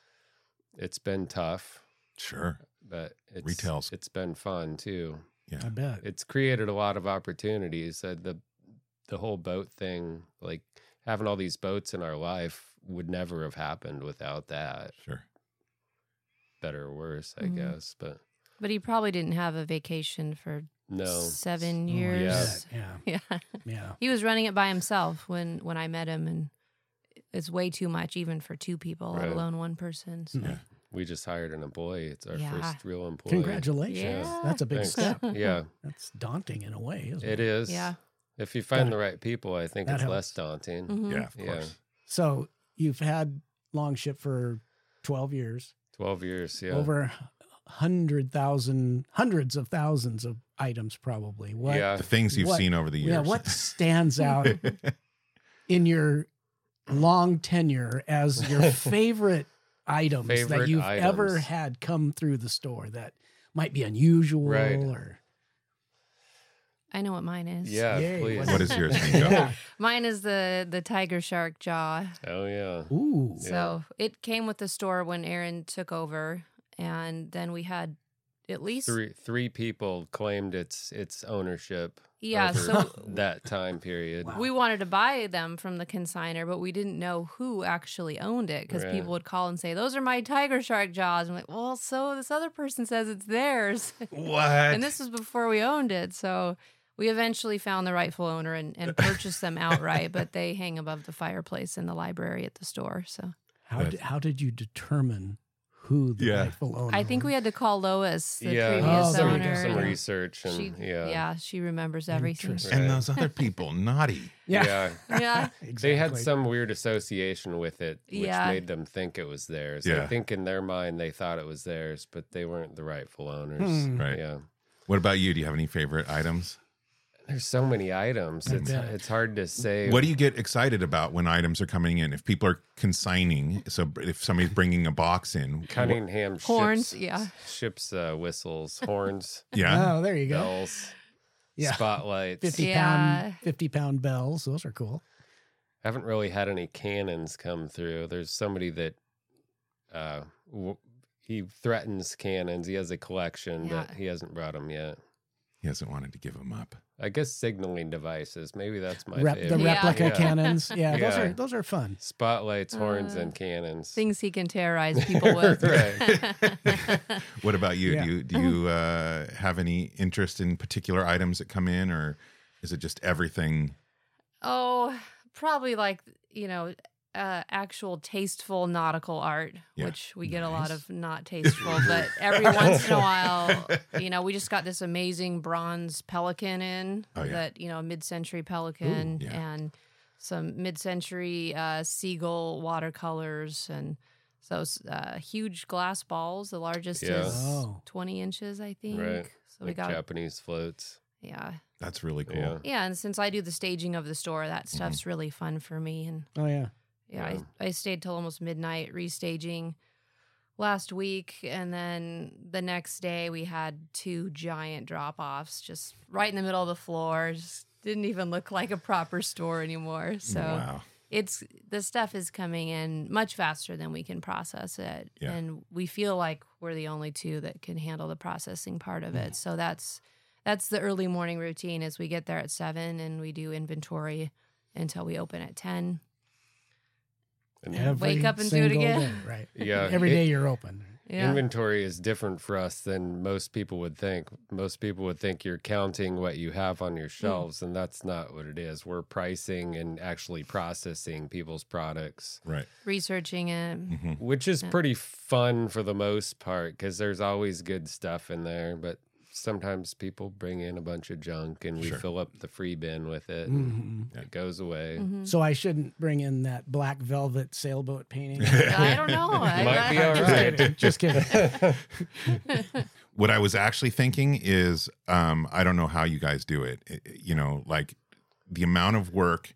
it's been tough, Sure. but it's Retail's- it's been fun too. Yeah. I bet. It's created a lot of opportunities. Uh, the the whole boat thing, like having all these boats in our life, would never have happened without that. Sure. Better or worse, I Mhm. guess. But But he probably didn't have a vacation for no, seven Oh, I years. bet. Yeah. Yeah. Yeah. He was running it by himself when when I met him, and it's way too much even for two people, let Right. alone one person. So. Yeah. we just hired an employee. It's our Yeah. first real employee. Congratulations. Yeah. That's a big Thanks. step. Yeah, That's daunting in a way, isn't it it? is. Yeah. If you find That- the right people, I think that it's less helps. daunting. Mhm. Yeah, of Yeah. course. So you've had Longship for twelve years, twelve years. Yeah. over hundred thousand, hundreds of thousands of items, probably. What? Yeah. The things you've What- seen over the years. Yeah. What stands out in your long tenure as your favorite items that Favorite you've ever items. had come through the store that might be unusual Right. or I know what mine is. Yeah, Yay, please. what What is yours, Nico? Yeah. Mine is the the tiger shark jaw. Oh yeah. Ooh. So it came with the store when Aaron took over, and then we had at least Three three people claimed its its ownership. Yeah, over so- that time period. we wanted to buy them from the consignor, but we didn't know who actually owned it because Right. people would call and say, "Those are my tiger shark jaws." I'm like, "Well, so this other person says it's theirs," What? and this was before we owned it. So we eventually found the rightful owner and, and purchased them outright, but they hang above the fireplace in the library at the store. So How did, how did you determine who the Yeah. rightful owner I think was? we had to call Lois, the yeah, previous Oh, there some, you go. owner. some and research and she, yeah. she remembers everything. Interesting. And those other people, naughty. Yeah. Yeah. Yeah. Exactly. They had some weird association with it, which Yeah. made them think it was theirs. Yeah. I think in their mind they thought it was theirs, but they weren't the rightful owners. Hmm. Right. Yeah. What about you? Do you have any favorite items? There's so many items. I It's bet. it's hard to say. What do you get excited about when items are coming in? If people are consigning, so if somebody's bringing a box in, what- Cunningham Horns, ships, yeah. ships uh, whistles, horns, yeah, Oh, there you go. bells, Yeah. spotlights. fifty Yeah. pound fifty pound bells. Those are cool. Haven't really had any cannons come through. There's somebody that uh, w- he threatens cannons. He has a collection, but Yeah. he hasn't brought them yet. he hasn't wanted to give them up. I guess signaling devices. Maybe that's my Rep, favorite. the Yeah. replica Yeah. cannons. Yeah, those Yeah. are those are fun. Spotlights, horns, Uh, and cannons. Things he can terrorize people with. What about you? Yeah. Do you do you uh, have any interest in particular items that come in, or is it just everything? Oh, probably like, you know, uh, actual tasteful nautical art, Yeah. which we get a lot Nice. of not tasteful, but every once in a while, you know, we just got this amazing bronze pelican in Oh, yeah. that, you know, mid-century pelican Ooh, yeah. and some mid-century uh, seagull watercolors and so uh, huge glass balls. The largest Yeah. is Oh. twenty inches, I think. Right. So we Like got, Japanese floats. yeah. That's really cool. Yeah. Yeah, and since I do the staging of the store, that stuff's really fun for me. And Oh yeah. yeah, Yeah. I, I stayed till almost midnight restaging last week. And then the next day we had two giant drop offs just right in the middle of the floor. Just didn't even look like a proper store anymore. So Wow. it's the stuff is coming in much faster than we can process it. Yeah. And we feel like we're the only two that can handle the processing part of Mm. it. So that's that's the early morning routine is we get there at seven and we do inventory until we open at ten. And Every Wake up and do it single again. day, right. Yeah. Every it- day you're open. Yeah. Inventory is different for us than most people would think. Most people would think you're counting what you have on Hmm. your shelves, and that's not what it is. We're pricing and actually processing people's products, Right. Researching it. hmm which is Yeah. pretty fun for the most part because there's always good stuff in there. But sometimes people bring in a bunch of junk, and we Sure. fill up the free bin with it, and Mhm. it goes away. Mhm. So I shouldn't bring in that black velvet sailboat painting. I don't know. I, Might be I- all Just right. kidding. Just kidding. What I was actually thinking is, um, I don't know how you guys do it. It- You know, like the amount of work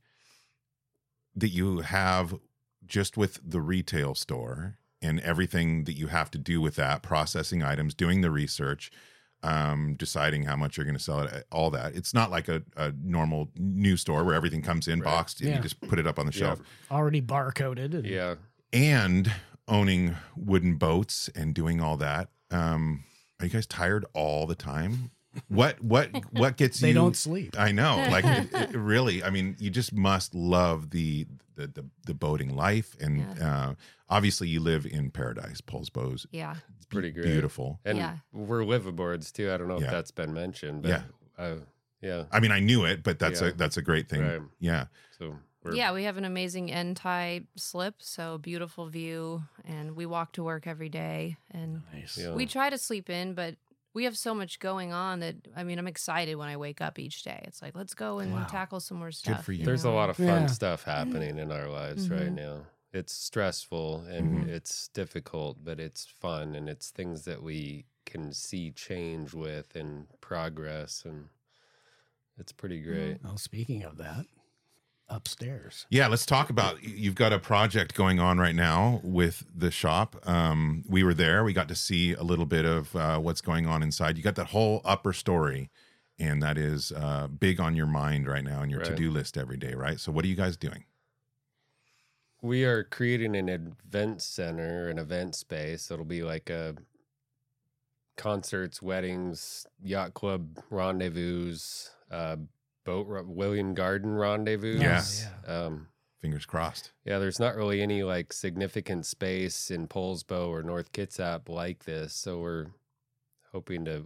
that you have just with the retail store and everything that you have to do with that, processing items, doing the research, um, deciding how much you're going to sell it, all that. It's not like a, a normal new store where everything comes in Right. boxed and Yeah. you just put it up on the Yeah. shelf. Already barcoded. And Yeah. And owning wooden boats and doing all that. Um, are you guys tired all the time? What what what gets They you? don't sleep. I know, like it, it really. I mean, you just must love the the the, the boating life, and uh, obviously you live in paradise, Paul's Bows. yeah. It's pretty great. Beautiful. And Yeah. we're liveaboards too. I don't know Yeah. if that's been mentioned, but Yeah. uh, yeah. I mean, I knew it, but that's Yeah. a that's a great thing. Right. Yeah. So we're Yeah, we have an amazing end tie slip, so beautiful view, and we walk to work every day. And Nice. Yeah. we try to sleep in, but we have so much going on that I mean, I'm excited when I wake up each day. It's like, let's go and Wow. tackle some more stuff. for you. There's a know? lot of fun Yeah. stuff happening in our lives right Mhm. now. It's stressful and Mhm. it's difficult, but it's fun and it's things that we can see change with and progress, and it's pretty great. Well, speaking of that, upstairs. Yeah, let's talk about. You've got a project going on right now with the shop. Um, we were there. We got to see a little bit of uh, what's going on inside. You got that whole upper story, and that is uh, big on your mind right now and your Right. to-do list every day, right? So what are you guys doing? We are creating an event center, an event space. It'll be like a concerts, weddings, yacht club rendezvous, uh, boat ro- William Garden rendezvous. Yes. Yeah. Um, Fingers crossed. yeah, there's not really any like significant space in Poulsbo or North Kitsap like this, so we're hoping to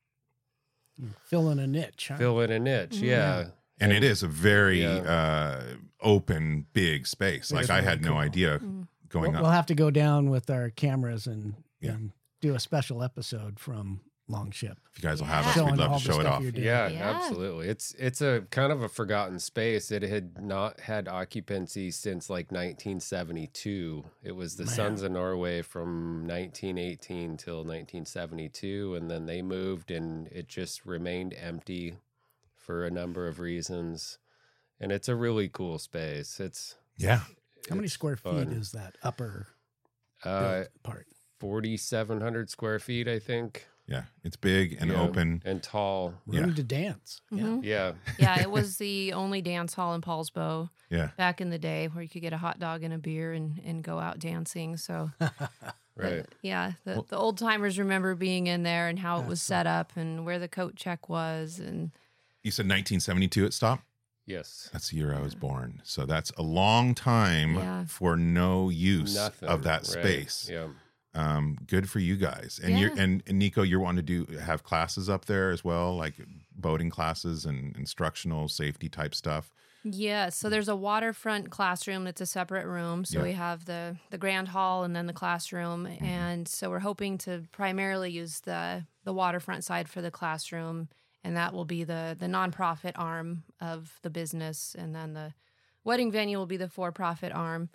Fill in a niche. Huh? fill in a niche. Yeah. And it is a very Yeah. uh, open, big space. Like It's I really had no cool. idea Mm. going We'll, up. we'll have to go down with our cameras and, Yeah. and do a special episode from Longship. If you guys will have us, Showing we'd love all to the show it stuff off. you're doing. Yeah, Yeah. absolutely. It's it's a kind of a forgotten space. It had not had occupancy since like nineteen seventy-two. It was the Man. Sons of Norway from nineteen eighteen till nineteen seventy-two, and then they moved, and it just remained empty for a number of reasons. And it's a really cool space. It's Yeah. How many it's square fun. feet is that upper uh, built part? forty-seven hundred square feet, I think, Yeah. It's big and Yeah. open. and tall. Room yeah. to dance. Mhm. Yeah, Yeah, it was the only dance hall in Paulsbo Yeah. back in the day where you could get a hot dog and a beer and, and go out dancing. So, right. the- yeah, the, Well- the old timers remember being in there and how it was That's set up and where the coat check was. And You said nineteen seventy-two it stopped? Yes. That's the year I was born. So that's a long time Yeah. for no use Nothing of that right. space. Yeah. Um, good for you guys. And you're Yeah. and, and Nico, you're wanting to do have classes up there as well, like boating classes and instructional safety type stuff. yeah, so there's a waterfront classroom that's a separate room. So Yeah. we have the, the grand hall and then the classroom. And so we're hoping to primarily use the, the waterfront side for the classroom. And that will be the, the nonprofit arm of the business. And then the wedding venue will be the for-profit arm.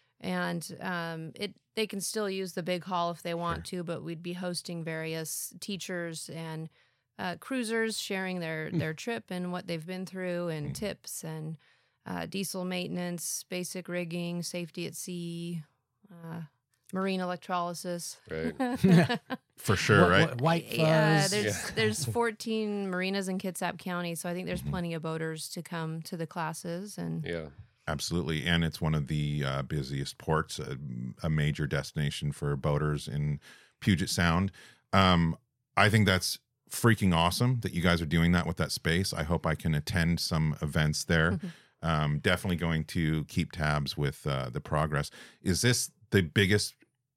And um, it they can still use the big hall if they want to, but we'd be hosting various teachers and uh, cruisers sharing their, their trip and what they've been through and tips and uh, diesel maintenance, basic rigging, safety at sea, uh, marine electrolysis. Right. For sure, What- right? what- white fuzz. Yeah, there's Yeah. there's fourteen marinas in Kitsap County, so I think there's plenty of boaters to come to the classes. And Yeah. Absolutely. And it's one of the uh, busiest ports, a, a major destination for boaters in Puget Sound. Um, I think that's freaking awesome that you guys are doing that with that space. I hope I can attend some events there. Um, definitely going to keep tabs with uh, the progress. Is this the biggest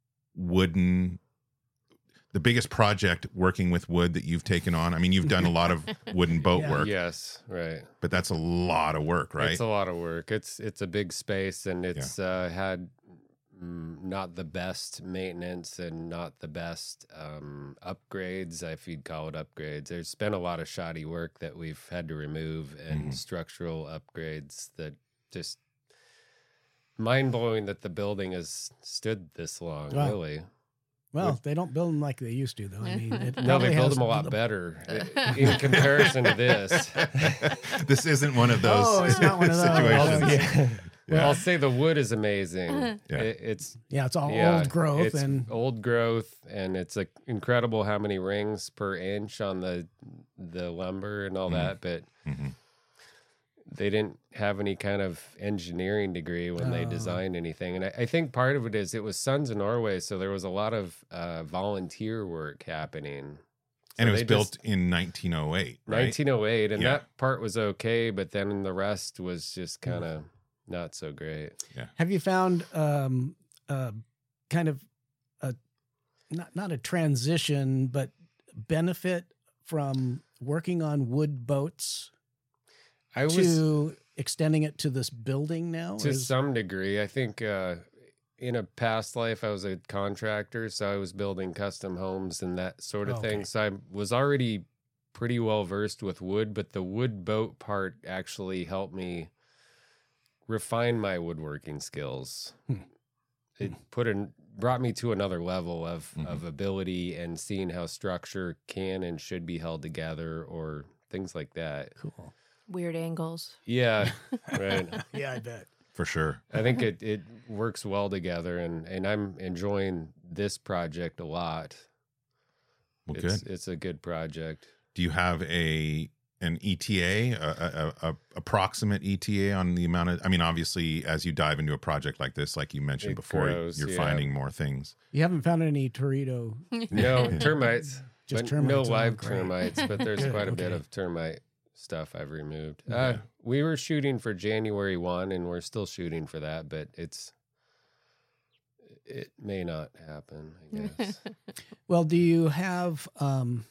wooden, the biggest project working with wood that you've taken on? I mean, you've done a lot of wooden boat Yeah. work, Yes. Right. but that's a lot of work, right? It's a lot of work. It's it's a big space, and it's uh, had mm, not the best maintenance and not the best um, upgrades, if you'd call it upgrades. There's been a lot of shoddy work that we've had to remove, and Mhm. structural upgrades that just mind blowing that the building has stood this long. Wow. Really, Well, they don't build them like they used to, though. I mean, it no, probably they build has them a lot the- better i- in comparison to this. This isn't one of those Oh, it's not one of those. situations. Okay. Yeah. I'll say the wood is amazing. Yeah. It, it's Yeah, it's all yeah, old growth it's and old growth, and it's like incredible how many rings per inch on the the lumber and all Mhm. that. But Mhm. they didn't have any kind of engineering degree when they Oh. designed anything, and I, I think part of it is it was Sons of Norway, so there was a lot of uh, volunteer work happening. And So it was they built just- in nineteen oh eight, right? nineteen oh eight, and Yeah. that part was okay, but then the rest was just kind of not so great. have you found um uh kind of a not not a transition but benefit from working on wood boats I was to extending it to this building now? to Is- some degree. I think uh, in a past life, I was a contractor, so I was building custom homes and that sort of Okay. thing. So I was already pretty well versed with wood, but the wood boat part actually helped me refine my woodworking skills. Hmm. It put in brought me to another level of Mhm. of ability and seeing how structure can and should be held together or things like that. Cool. weird angles. Yeah, right. Yeah, I bet. For sure. I think it, it works well together, and, and I'm enjoying this project a lot. Well, It's good. it's a good project. Do you have a an E T A, a, a, a approximate E T A on the amount of? I mean, obviously, as you dive into a project like this, like you mentioned It before, grows, you're yeah. finding more things. You haven't found any Torito. No termites. Just but termites. No Oh, live great. termites, but there's Good, quite a bit okay. of termite stuff I've removed. Yeah. Uh, we were shooting for January first, and we're still shooting for that, but it's it may not happen, I guess. Well, do you have, um,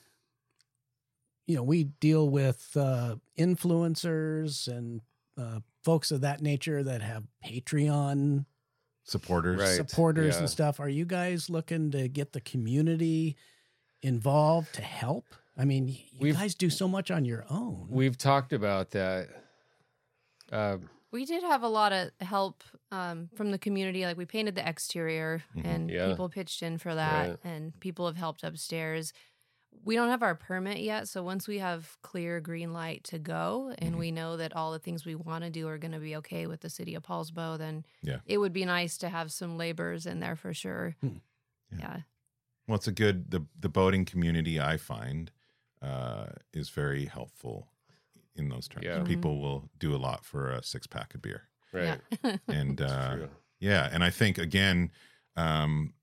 you know, we deal with uh, influencers and uh, folks of that nature that have Patreon Supporters. Right. supporters yeah. and stuff. Are you guys looking to get the community involved to help? I mean, you We've- guys do so much on your own. We've talked about that. Uh, We did have a lot of help um, from the community. Like we painted the exterior, Mhm. and Yeah. people pitched in for that, Right. and people have helped upstairs. We don't have our permit yet, so once we have clear green light to go, and Mhm. we know that all the things we want to do are going to be okay with the city of Paulsbo, then Yeah. it would be nice to have some laborers in there for sure. Hmm. Yeah. Yeah. Well, it's a good the the boating community. I find uh, is very helpful in those terms. Yeah. People will do a lot for a six pack of beer, right. Yeah. and uh, True. yeah, and I think again, um,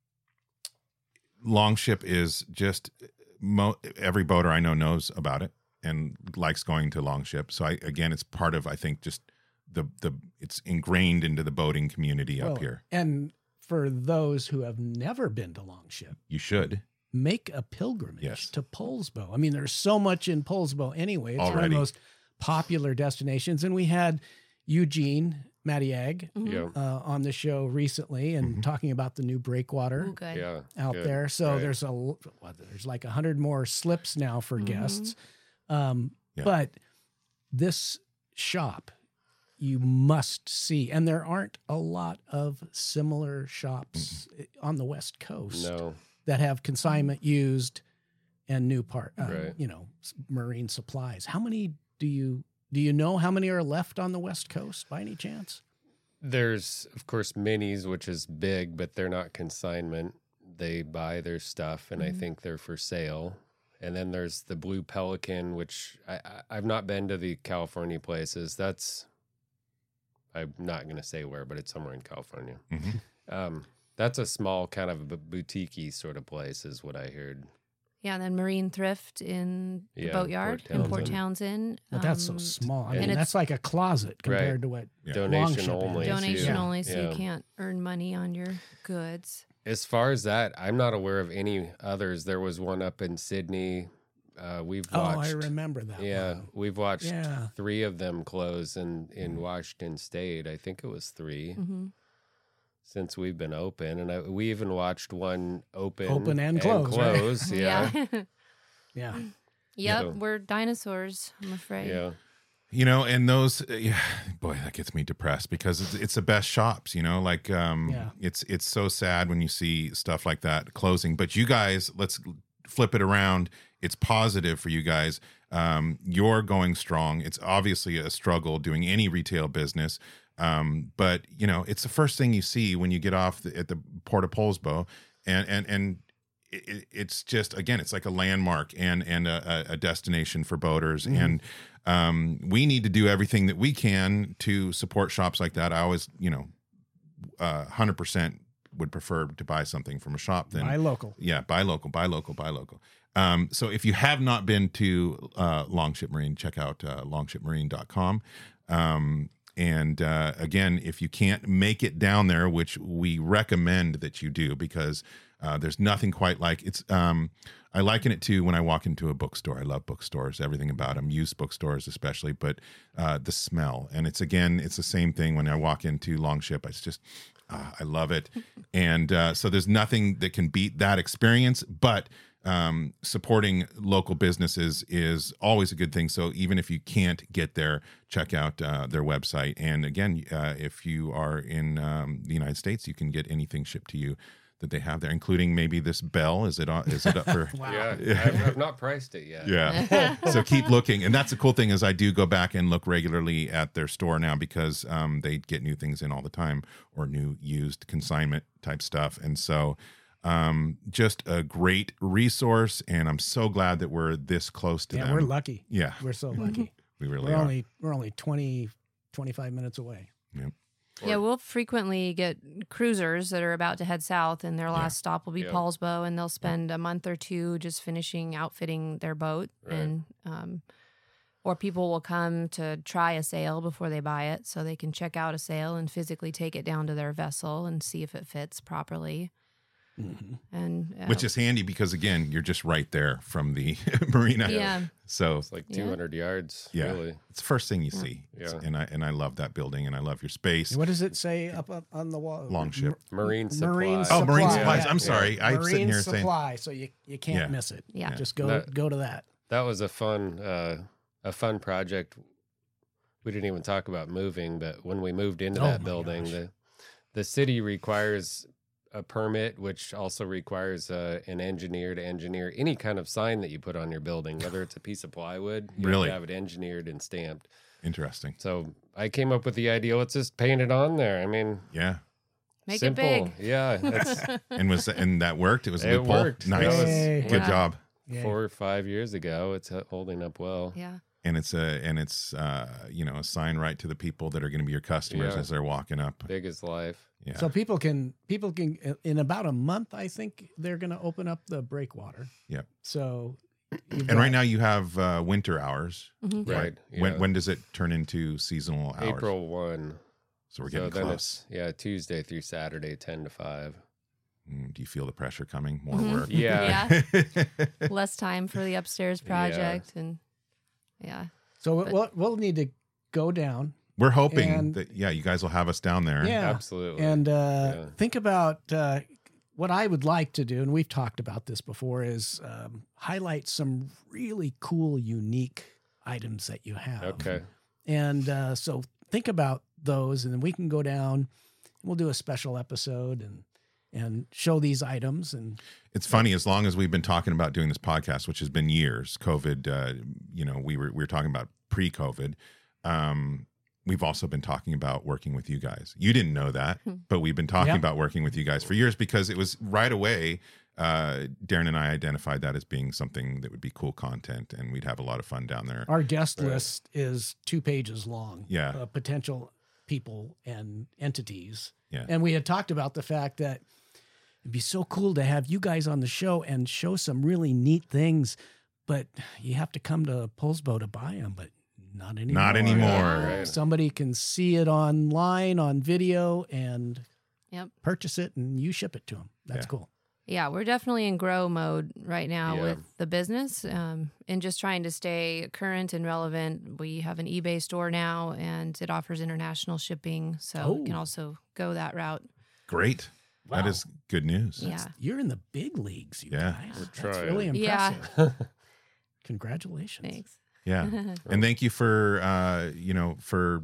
Longship is just mo- every boater I know knows about it and likes going to Longship. So I again, it's part of I think just the the it's ingrained into the boating community Well, up here. And for those who have never been to Longship, You should. make a pilgrimage Yes. to Polsbo. I mean, there's so much in Polsbo anyway. It's one of Already. the most popular destinations. And we had Eugene Matiag Mhm. Yeah. uh, on the show recently and Mhm. talking about the new breakwater Ooh, good. Yeah. out good. there. So Right. there's a what, there's like a hundred more slips now for Mhm. guests. Um, Yeah. But this shop you must see, and there aren't a lot of similar shops on the West Coast No. that have consignment used and new part, uh, Right. you know, s- marine supplies. How many do you do you know how many are left on the West Coast by any chance? There's, of course, minis, which is big, but they're not consignment. They buy their stuff, and Mhm. I think they're for sale. And then there's the Blue Pelican, which I, I, I've not been to the California places. That's, I'm not going to say where, but it's somewhere in California. Mhm. Um, that's a small kind of a boutique-y sort of place is what I heard. Yeah, and then Marine Thrift in the Yeah, boatyard Port in Port Townsend. Townsend. But that's so Um, small. I and mean, it's- that's like a closet compared Right. to what Yeah. Donation Longship is. only. too. Donation Yeah. only, so Yeah. you can't earn money on your goods. As far as that, I'm not aware of any others. There was one up in Sydney. Uh, we've Oh, watched. I remember that. Yeah, one. we've watched Yeah. three of them close in, in Mhm. Washington State. I think it was three hmm since we've been open. And I, we even watched one open, Open and close, right? close, yeah. Yeah. Yeah. Yep, Yeah. we're dinosaurs, I'm afraid. yeah. You know, and those, uh, yeah, boy, that gets me depressed because it's, it's the best shops. You know, like um, Yeah. it's it's so sad when you see stuff like that closing. But you guys, let's flip it around. It's positive for you guys. Um, you're going strong. It's obviously a struggle doing any retail business, um, but you know, it's the first thing you see when you get off the, at the Port of Polsbo, and and and. It, it's just again, it's like a landmark and and a, a destination for boaters, Mhm. and um, we need to do everything that we can to support shops like that. I always, you know, uh, one hundred percent would prefer to buy something from a shop than Buy local. yeah, buy local, buy local, buy local. Um, so if you have not been to uh, Longship Marine, check out uh, longship marine dot com. Um, and uh, again, if you can't make it down there, which we recommend that you do, because uh, there's nothing quite like it's. Um, I liken it to when I walk into a bookstore. I love bookstores, everything about them, used bookstores especially, but uh, the smell. And it's again, it's the same thing when I walk into Longship. It's just, uh, I love it. And uh, so there's nothing that can beat that experience, but um, supporting local businesses is always a good thing. So even if you can't get there, check out uh, their website. And again, uh, if you are in um, the United States, you can get anything shipped to you that they have there, including maybe this bell. Is it on, is it up for? Wow. Yeah, I've, I've not priced it yet. Yeah. So keep looking. And that's the cool thing is I do go back and look regularly at their store now because um, they get new things in all the time or new used consignment type stuff. And so Um, just a great resource, and I'm so glad that we're this close to Yeah, them. we're lucky. Yeah, We're so lucky. we really we're are. only we're only twenty, twenty-five minutes away. Yep. Yeah, we'll frequently get cruisers that are about to head south, and their last stop will be Yeah. Paulsbo, and they'll spend a month or two just finishing outfitting their boat, Right. and um, or people will come to try a sail before they buy it, so they can check out a sail and physically take it down to their vessel and see if it fits properly. Mm-hmm. And uh, Which is handy because again, you're just right there from the marina. yeah, So It's like Yeah. two hundred yards. yeah, Really. it's the first thing you see. Yeah. And I and I love that building, and I love your space. What does it say up on, on the wall? Longship. Marine supply. Marine Oh, marine Supply. supplies. Yeah. I'm sorry. I'm sitting Marine here saying supply, so you you can't Yeah. miss it. yeah, Just go That- go to that. That was a fun, uh, a fun project. We didn't even talk about moving, but when we moved into Oh that my building, gosh. the the city requires a permit, which also requires uh, an engineer to engineer any kind of sign that you put on your building, whether it's a piece of plywood. You Really? have to have it engineered and stamped. interesting. So I came up with the idea. Let's just paint it on there. I mean, Yeah. make simple. it big. Yeah, that's And was and that worked? It was a It good pull. worked. Nice. That was- Yay. Good Yeah. job. Yay. four or five years ago. It's uh, holding up well. Yeah, And it's a and it's uh you know a sign right to the people that are going to be your customers Yeah. as they're walking up. Big as life. Yeah. So people can people can in about a month, I think they're going to open up the breakwater. Yep. So, And right now you have uh, winter hours. Mhm. Right. When yeah. when does it turn into seasonal hours? April first. So we're So getting then close. it's, yeah, Tuesday through Saturday, ten to five. Mm, do you feel the pressure coming? More Mhm. work. Yeah. yeah. Less time for the upstairs project, and yeah, so But- we'll we'll need to go down. We're hoping And- that yeah, you guys will have us down there. Yeah. Absolutely. And uh, Yeah. think about uh, what I would like to do, and we've talked about this before, is um, highlight some really cool, unique items that you have. Okay. And uh, so think about those, and then we can go down. We'll do a special episode and and show these items. And It's funny, as long as we've been talking about doing this podcast, which has been years, COVID, uh, you know, we were we were talking about pre-COVID. Um, we've also been talking about working with you guys. You didn't know that, but we've been talking Yeah. about working with you guys for years because it was right away. Uh, Darren and I identified that as being something that would be cool content, and we'd have a lot of fun down there. our guest Right. list is two pages long. Yeah. Uh, potential people and entities. Yeah. And we had talked about the fact that it'd be so cool to have you guys on the show and show some really neat things, but you have to come to Paulsbo to buy them, but not anymore. Not anymore. Right. Somebody can see it online on video and Yep. purchase it, and you ship it to them. That's Yeah. cool. yeah. We're definitely in grow mode right now Yeah. with the business, um, and just trying to stay current and relevant. We have an eBay store now, and it offers international shipping, so Oh. we can also go that route. Great. That Wow. is good news. Yeah. You're in the big leagues, you Yeah. guys. We're That's trying. really Yeah. impressive. Congratulations. Thanks. Yeah. And thank you for uh, you know, for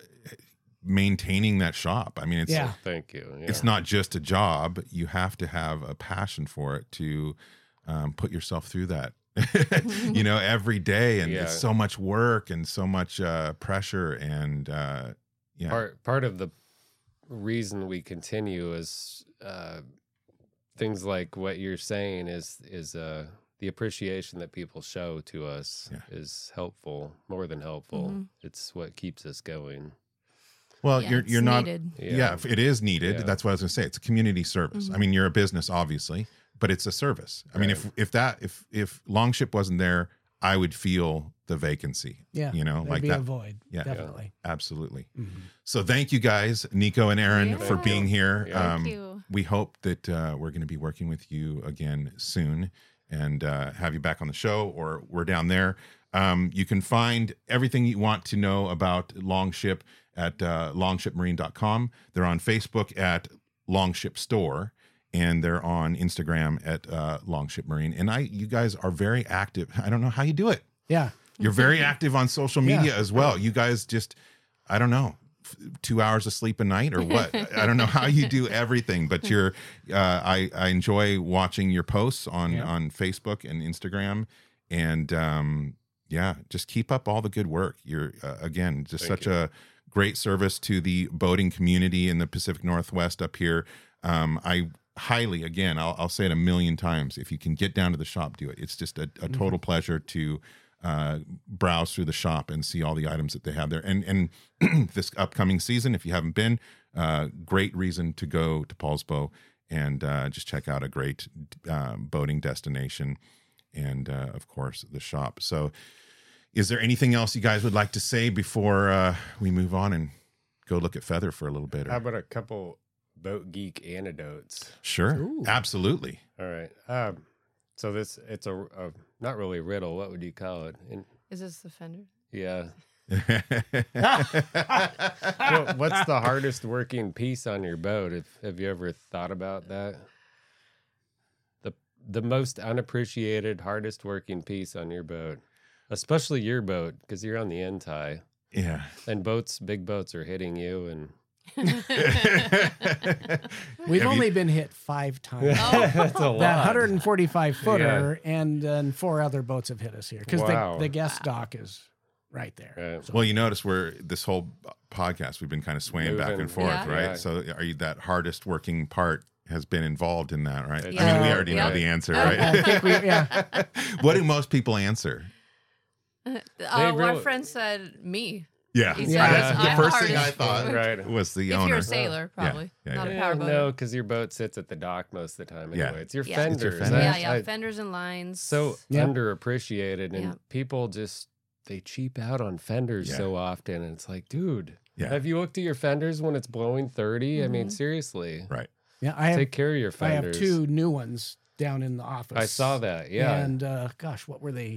maintaining that shop. I mean, it's Yeah. Thank you. Yeah. it's not just a job. You have to have a passion for it to um, put yourself through that. you know, every day, and Yeah. it's so much work and so much uh, pressure, and uh, yeah, part part of the reason we continue is uh, things like what you're saying is is uh, the appreciation that people show to us Yeah. is helpful, more than helpful. Mhm. It's what keeps us going. well, Yeah, you're it's you're not. needed. Yeah, if it is needed. Yeah. That's what I was going to say. It's a community service. I Mhm. mean, you're a business, obviously, but it's a service. I mean, if if that if if Longship wasn't there, I would feel the vacancy. Yeah. You know, There'd like be that. a void. Yeah. Definitely. Absolutely. Mhm. So thank you guys, Nico and Aaron, Yeah. for being here. Yeah. Um, Thank you. we hope that uh, we're going to be working with you again soon and uh, have you back on the show, or we're down there. Um, you can find everything you want to know about Longship at uh, longship marine dot com. They're on Facebook at Longship Store, and they're on Instagram at uh, Longship Marine. And I, you guys are very active. I don't know how you do it. Yeah. You're very active on social media Yeah. as well. You guys just, I don't know, f- two hours of sleep a night or what? I don't know how you do everything, but you're. Uh, I I enjoy watching your posts on Yeah. on Facebook and Instagram, and um, yeah, just keep up all the good work. You're uh, again just Thank such you. a great service to the boating community in the Pacific Northwest up here. Um, I highly, again, I'll, I'll say it a million times. If you can get down to the shop, do it. It's just a, a total mm-hmm. pleasure to uh, browse through the shop and see all the items that they have there. And and this upcoming season, if you haven't been, uh, great reason to go to Poulsbo and uh, just check out a great uh, boating destination. And uh, of course, the shop. So is there anything else you guys would like to say before uh, we move on and go look at Feather for a little bit? Or... How about a couple Boat Geek anecdotes? Sure. Ooh. Absolutely. All right. Um, so this, it's a, a, not really a riddle. What would you call it? In, Is this the fender? yeah. Well, what's the hardest working piece on your boat? If, have you ever thought about that? The, the most unappreciated, hardest working piece on your boat, especially your boat, because you're on the end tie. Yeah. And boats, big boats are hitting you, and We've Have only you- been hit five times. Oh. that's a lot. That one hundred forty-five footer, and then four other boats have hit us here because Wow. the, the guest dock is right there. Right. So- Well, you notice we're this whole podcast we've been kind of swaying back Moving. and forth, Yeah. right? Yeah. So, are you that hardest working part has been involved in that, right? I Yeah. mean, we already Yeah. know the answer, I right? think we, yeah. What do most people answer? Uh, really- Our friend said me. Yeah, He said I- it's the the first thing I hardest thought work. Right. was the If owner. you're a sailor, probably. Yeah, Not yeah. a Yeah, powerboat. no, because your boat sits at the dock most of the time Yeah. anyway. It's your Yeah. fenders. It's your That's- fenders. Yeah, yeah. I- Fenders and lines. so Yeah. underappreciated, and Yeah. people just they cheap out on fenders Yeah. so often, and it's like, dude, Yeah. have you looked at your fenders when it's blowing thirty? I mean, Mhm. seriously, Right. Yeah, I have, take care of your I have fenders. two new ones down in the office. I saw that. Yeah, And uh, gosh, what were they?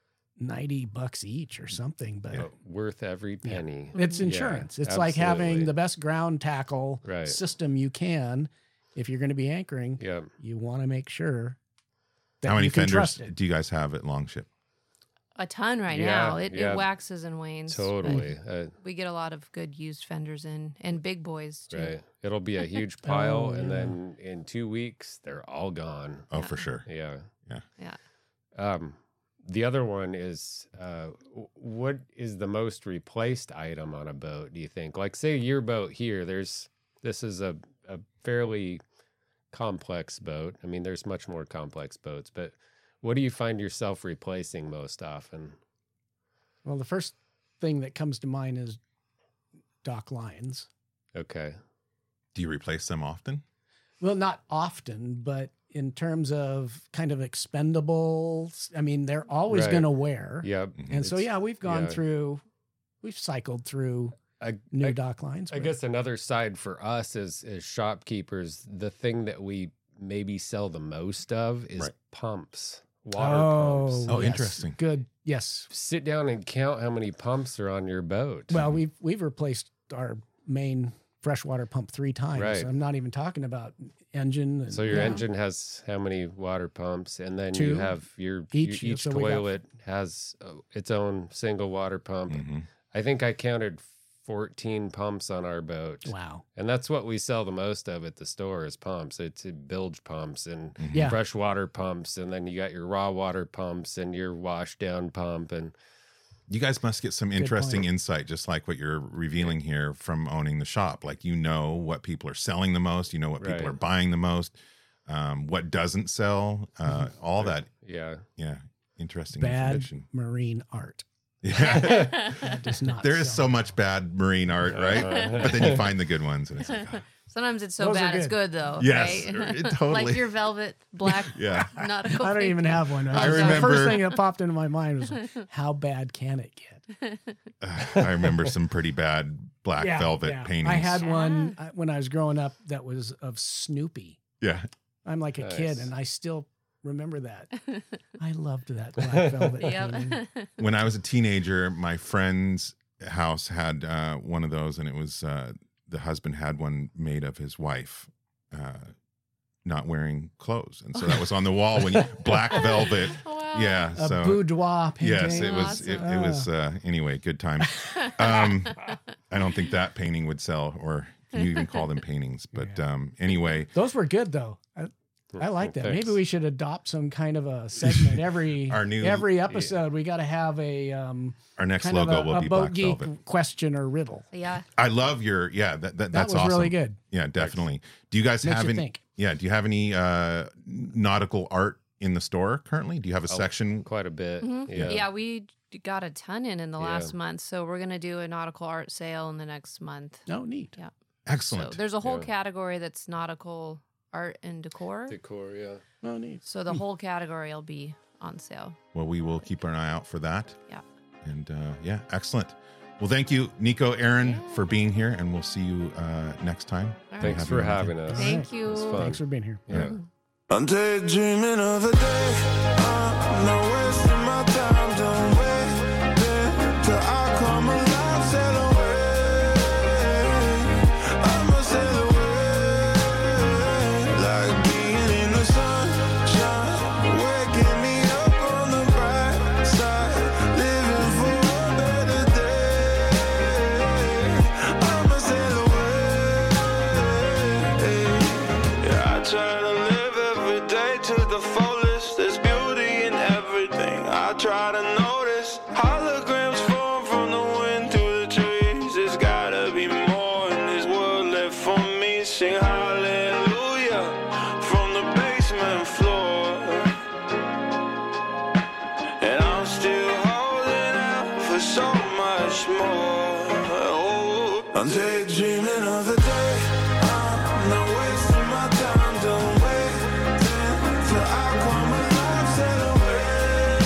ninety bucks each or something. But But worth every penny. it's Yeah, insurance. it's like having absolutely. the best ground tackle Right. system you can. If you're going to be anchoring, Yeah, you want to make sure that How many you can fenders trust it. do you guys have at Longship? a ton right Yeah, now. It, yeah. it waxes and wanes. but totally. Uh, We get a lot of good used fenders in, and big boys too. right. It'll be a huge pile, Oh, and yeah. then in two weeks they're all gone. Oh, Yeah. for sure. Yeah. Yeah. Um, the other one is, uh, w- what is the most replaced item on a boat, do you think? Like, say your boat here, there's, this is a, a fairly complex boat. I mean, there's much more complex boats, but what do you find yourself replacing most often? Well, the first thing that comes to mind is dock lines. Okay. Do you replace them often? Well, not often, but in terms of kind of expendables, I mean, they're always Right. going to wear. Yep. And so, It's- yeah, we've gone yeah. through, we've cycled through I, new I, dock lines. I but- guess another side for us as, as shopkeepers, the thing that we maybe sell the most of is Right. pumps, water Oh, pumps. Oh, yes. interesting. Good. Yes. Sit down and count how many pumps are on your boat. Well, we've we've replaced our main freshwater pump three times. Right. I'm not even talking about engine. And, so your yeah. engine has how many water pumps, and then Two you have your each, you- each so we got- toilet has uh, its own single water pump. Mhm. I think I counted fourteen pumps on our boat, Wow. and that's what we sell the most of at the store is pumps. It's uh, bilge pumps and Mhm. Yeah. freshwater pumps, and then you got your raw water pumps and your wash down pump, and You guys must get some Good interesting point. insight, just like what you're revealing here from owning the shop. Like, you know what people are selling the most, you know what people Right. are buying the most, um, what doesn't sell, uh, all that. yeah. Yeah, interesting Bad information. marine art. Yeah. That does not. There is sell. so much bad marine art, right? Uh-huh. But then you find the good ones, and it's like, oh, Sometimes it's so Those are bad it's good. good though. Yes, right? it totally- Like your velvet black yeah. nautical. I don't even painting. have one. I The remember- first thing that popped into my mind was, how bad can it get? I remember some pretty bad black Yeah, velvet yeah. paintings. I had one uh, when I was growing up that was of Snoopy. yeah. I'm like a kid, Nice. and I still remember that. I loved that black velvet painting. Yep. When I was a teenager, my friend's house had uh, one of those, and it was uh, the husband had one made of his wife uh, not wearing clothes, and so that was on the wall when you, black velvet. Wow. Yeah, A so boudoir painting. yes, it was. It, it was uh, anyway. Good time. Um, I don't think that painting would sell, or can you even call them paintings? But um, anyway, Those were good though. I, I like that. Thanks. Maybe we should adopt some kind of a segment every Our new- every episode. We got to have a um, our next kind logo of a, will a be boat black geek velvet. question or riddle. Yeah. I love your yeah. That, that That that's was awesome. really good. Yeah, definitely. Do you guys Makes have you any? think. Yeah. Do you have any uh, nautical art in the store currently? Do you have a Oh, section? Quite a bit. Mhm. Yeah. Yeah, we got a ton in in the Yeah. last month, so we're gonna do a nautical art sale in the next month. Oh, neat. Yeah. Excellent. So there's a whole Yeah. category that's nautical art and decor. Decor, yeah. Oh, neat. So the whole category will be on sale. Well, we will keep an eye out for that. Yeah. And uh, yeah, excellent. Well, thank you, Nico, Aaron, Yeah. for being here, and we'll see you uh, next time. All right. Thanks have for you on having again. us. Thank you. It's fun. Thanks for being here. Yeah. I'm daydreaming of a day. I'm not wasting my time. Don't wait there till I come alive. Sail away. I'ma sail away. Like being in the sunshine, waking me up on the bright side, living for a better day. I'ma sail away. Yeah, I try to live every day to the fullest. There's beauty in everything. I try to notice holograms form from the wind through the trees. There's gotta be more in this world left for me. Sing hallelujah from the basement floor. And I'm still holding out for so much more. Oh, I'm daydreaming of a day. I'm not wasting my time. Don't wait till I come alive. Sail away.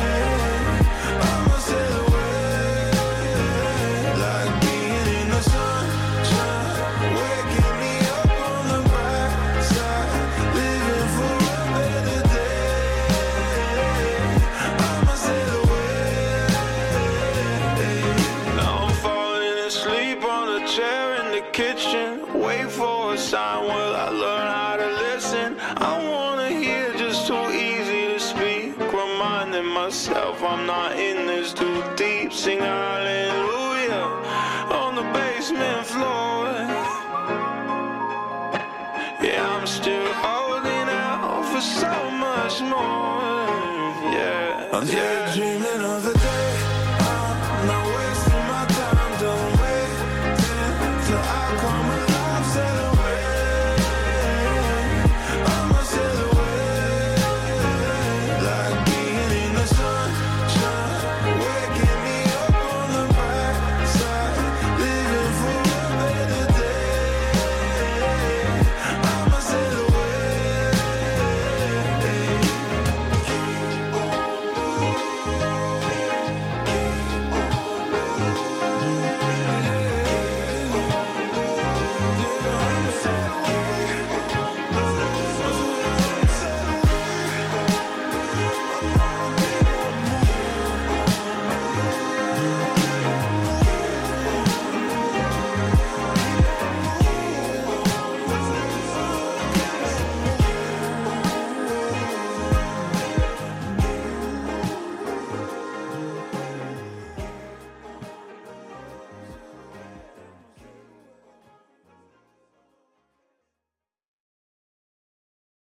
I'ma sail away. Like being in the sunshine, waking me up on the bright side, living for a better day. I'ma sail away. Now I'm falling asleep on a chair in the kitchen. Wait for a sign, will I learn how to listen? I wanna hear just too easy to speak. Reminding myself I'm not in this too deep. Sing hallelujah on the basement floor. Yeah, I'm still holding out for so much more. Yeah, I'm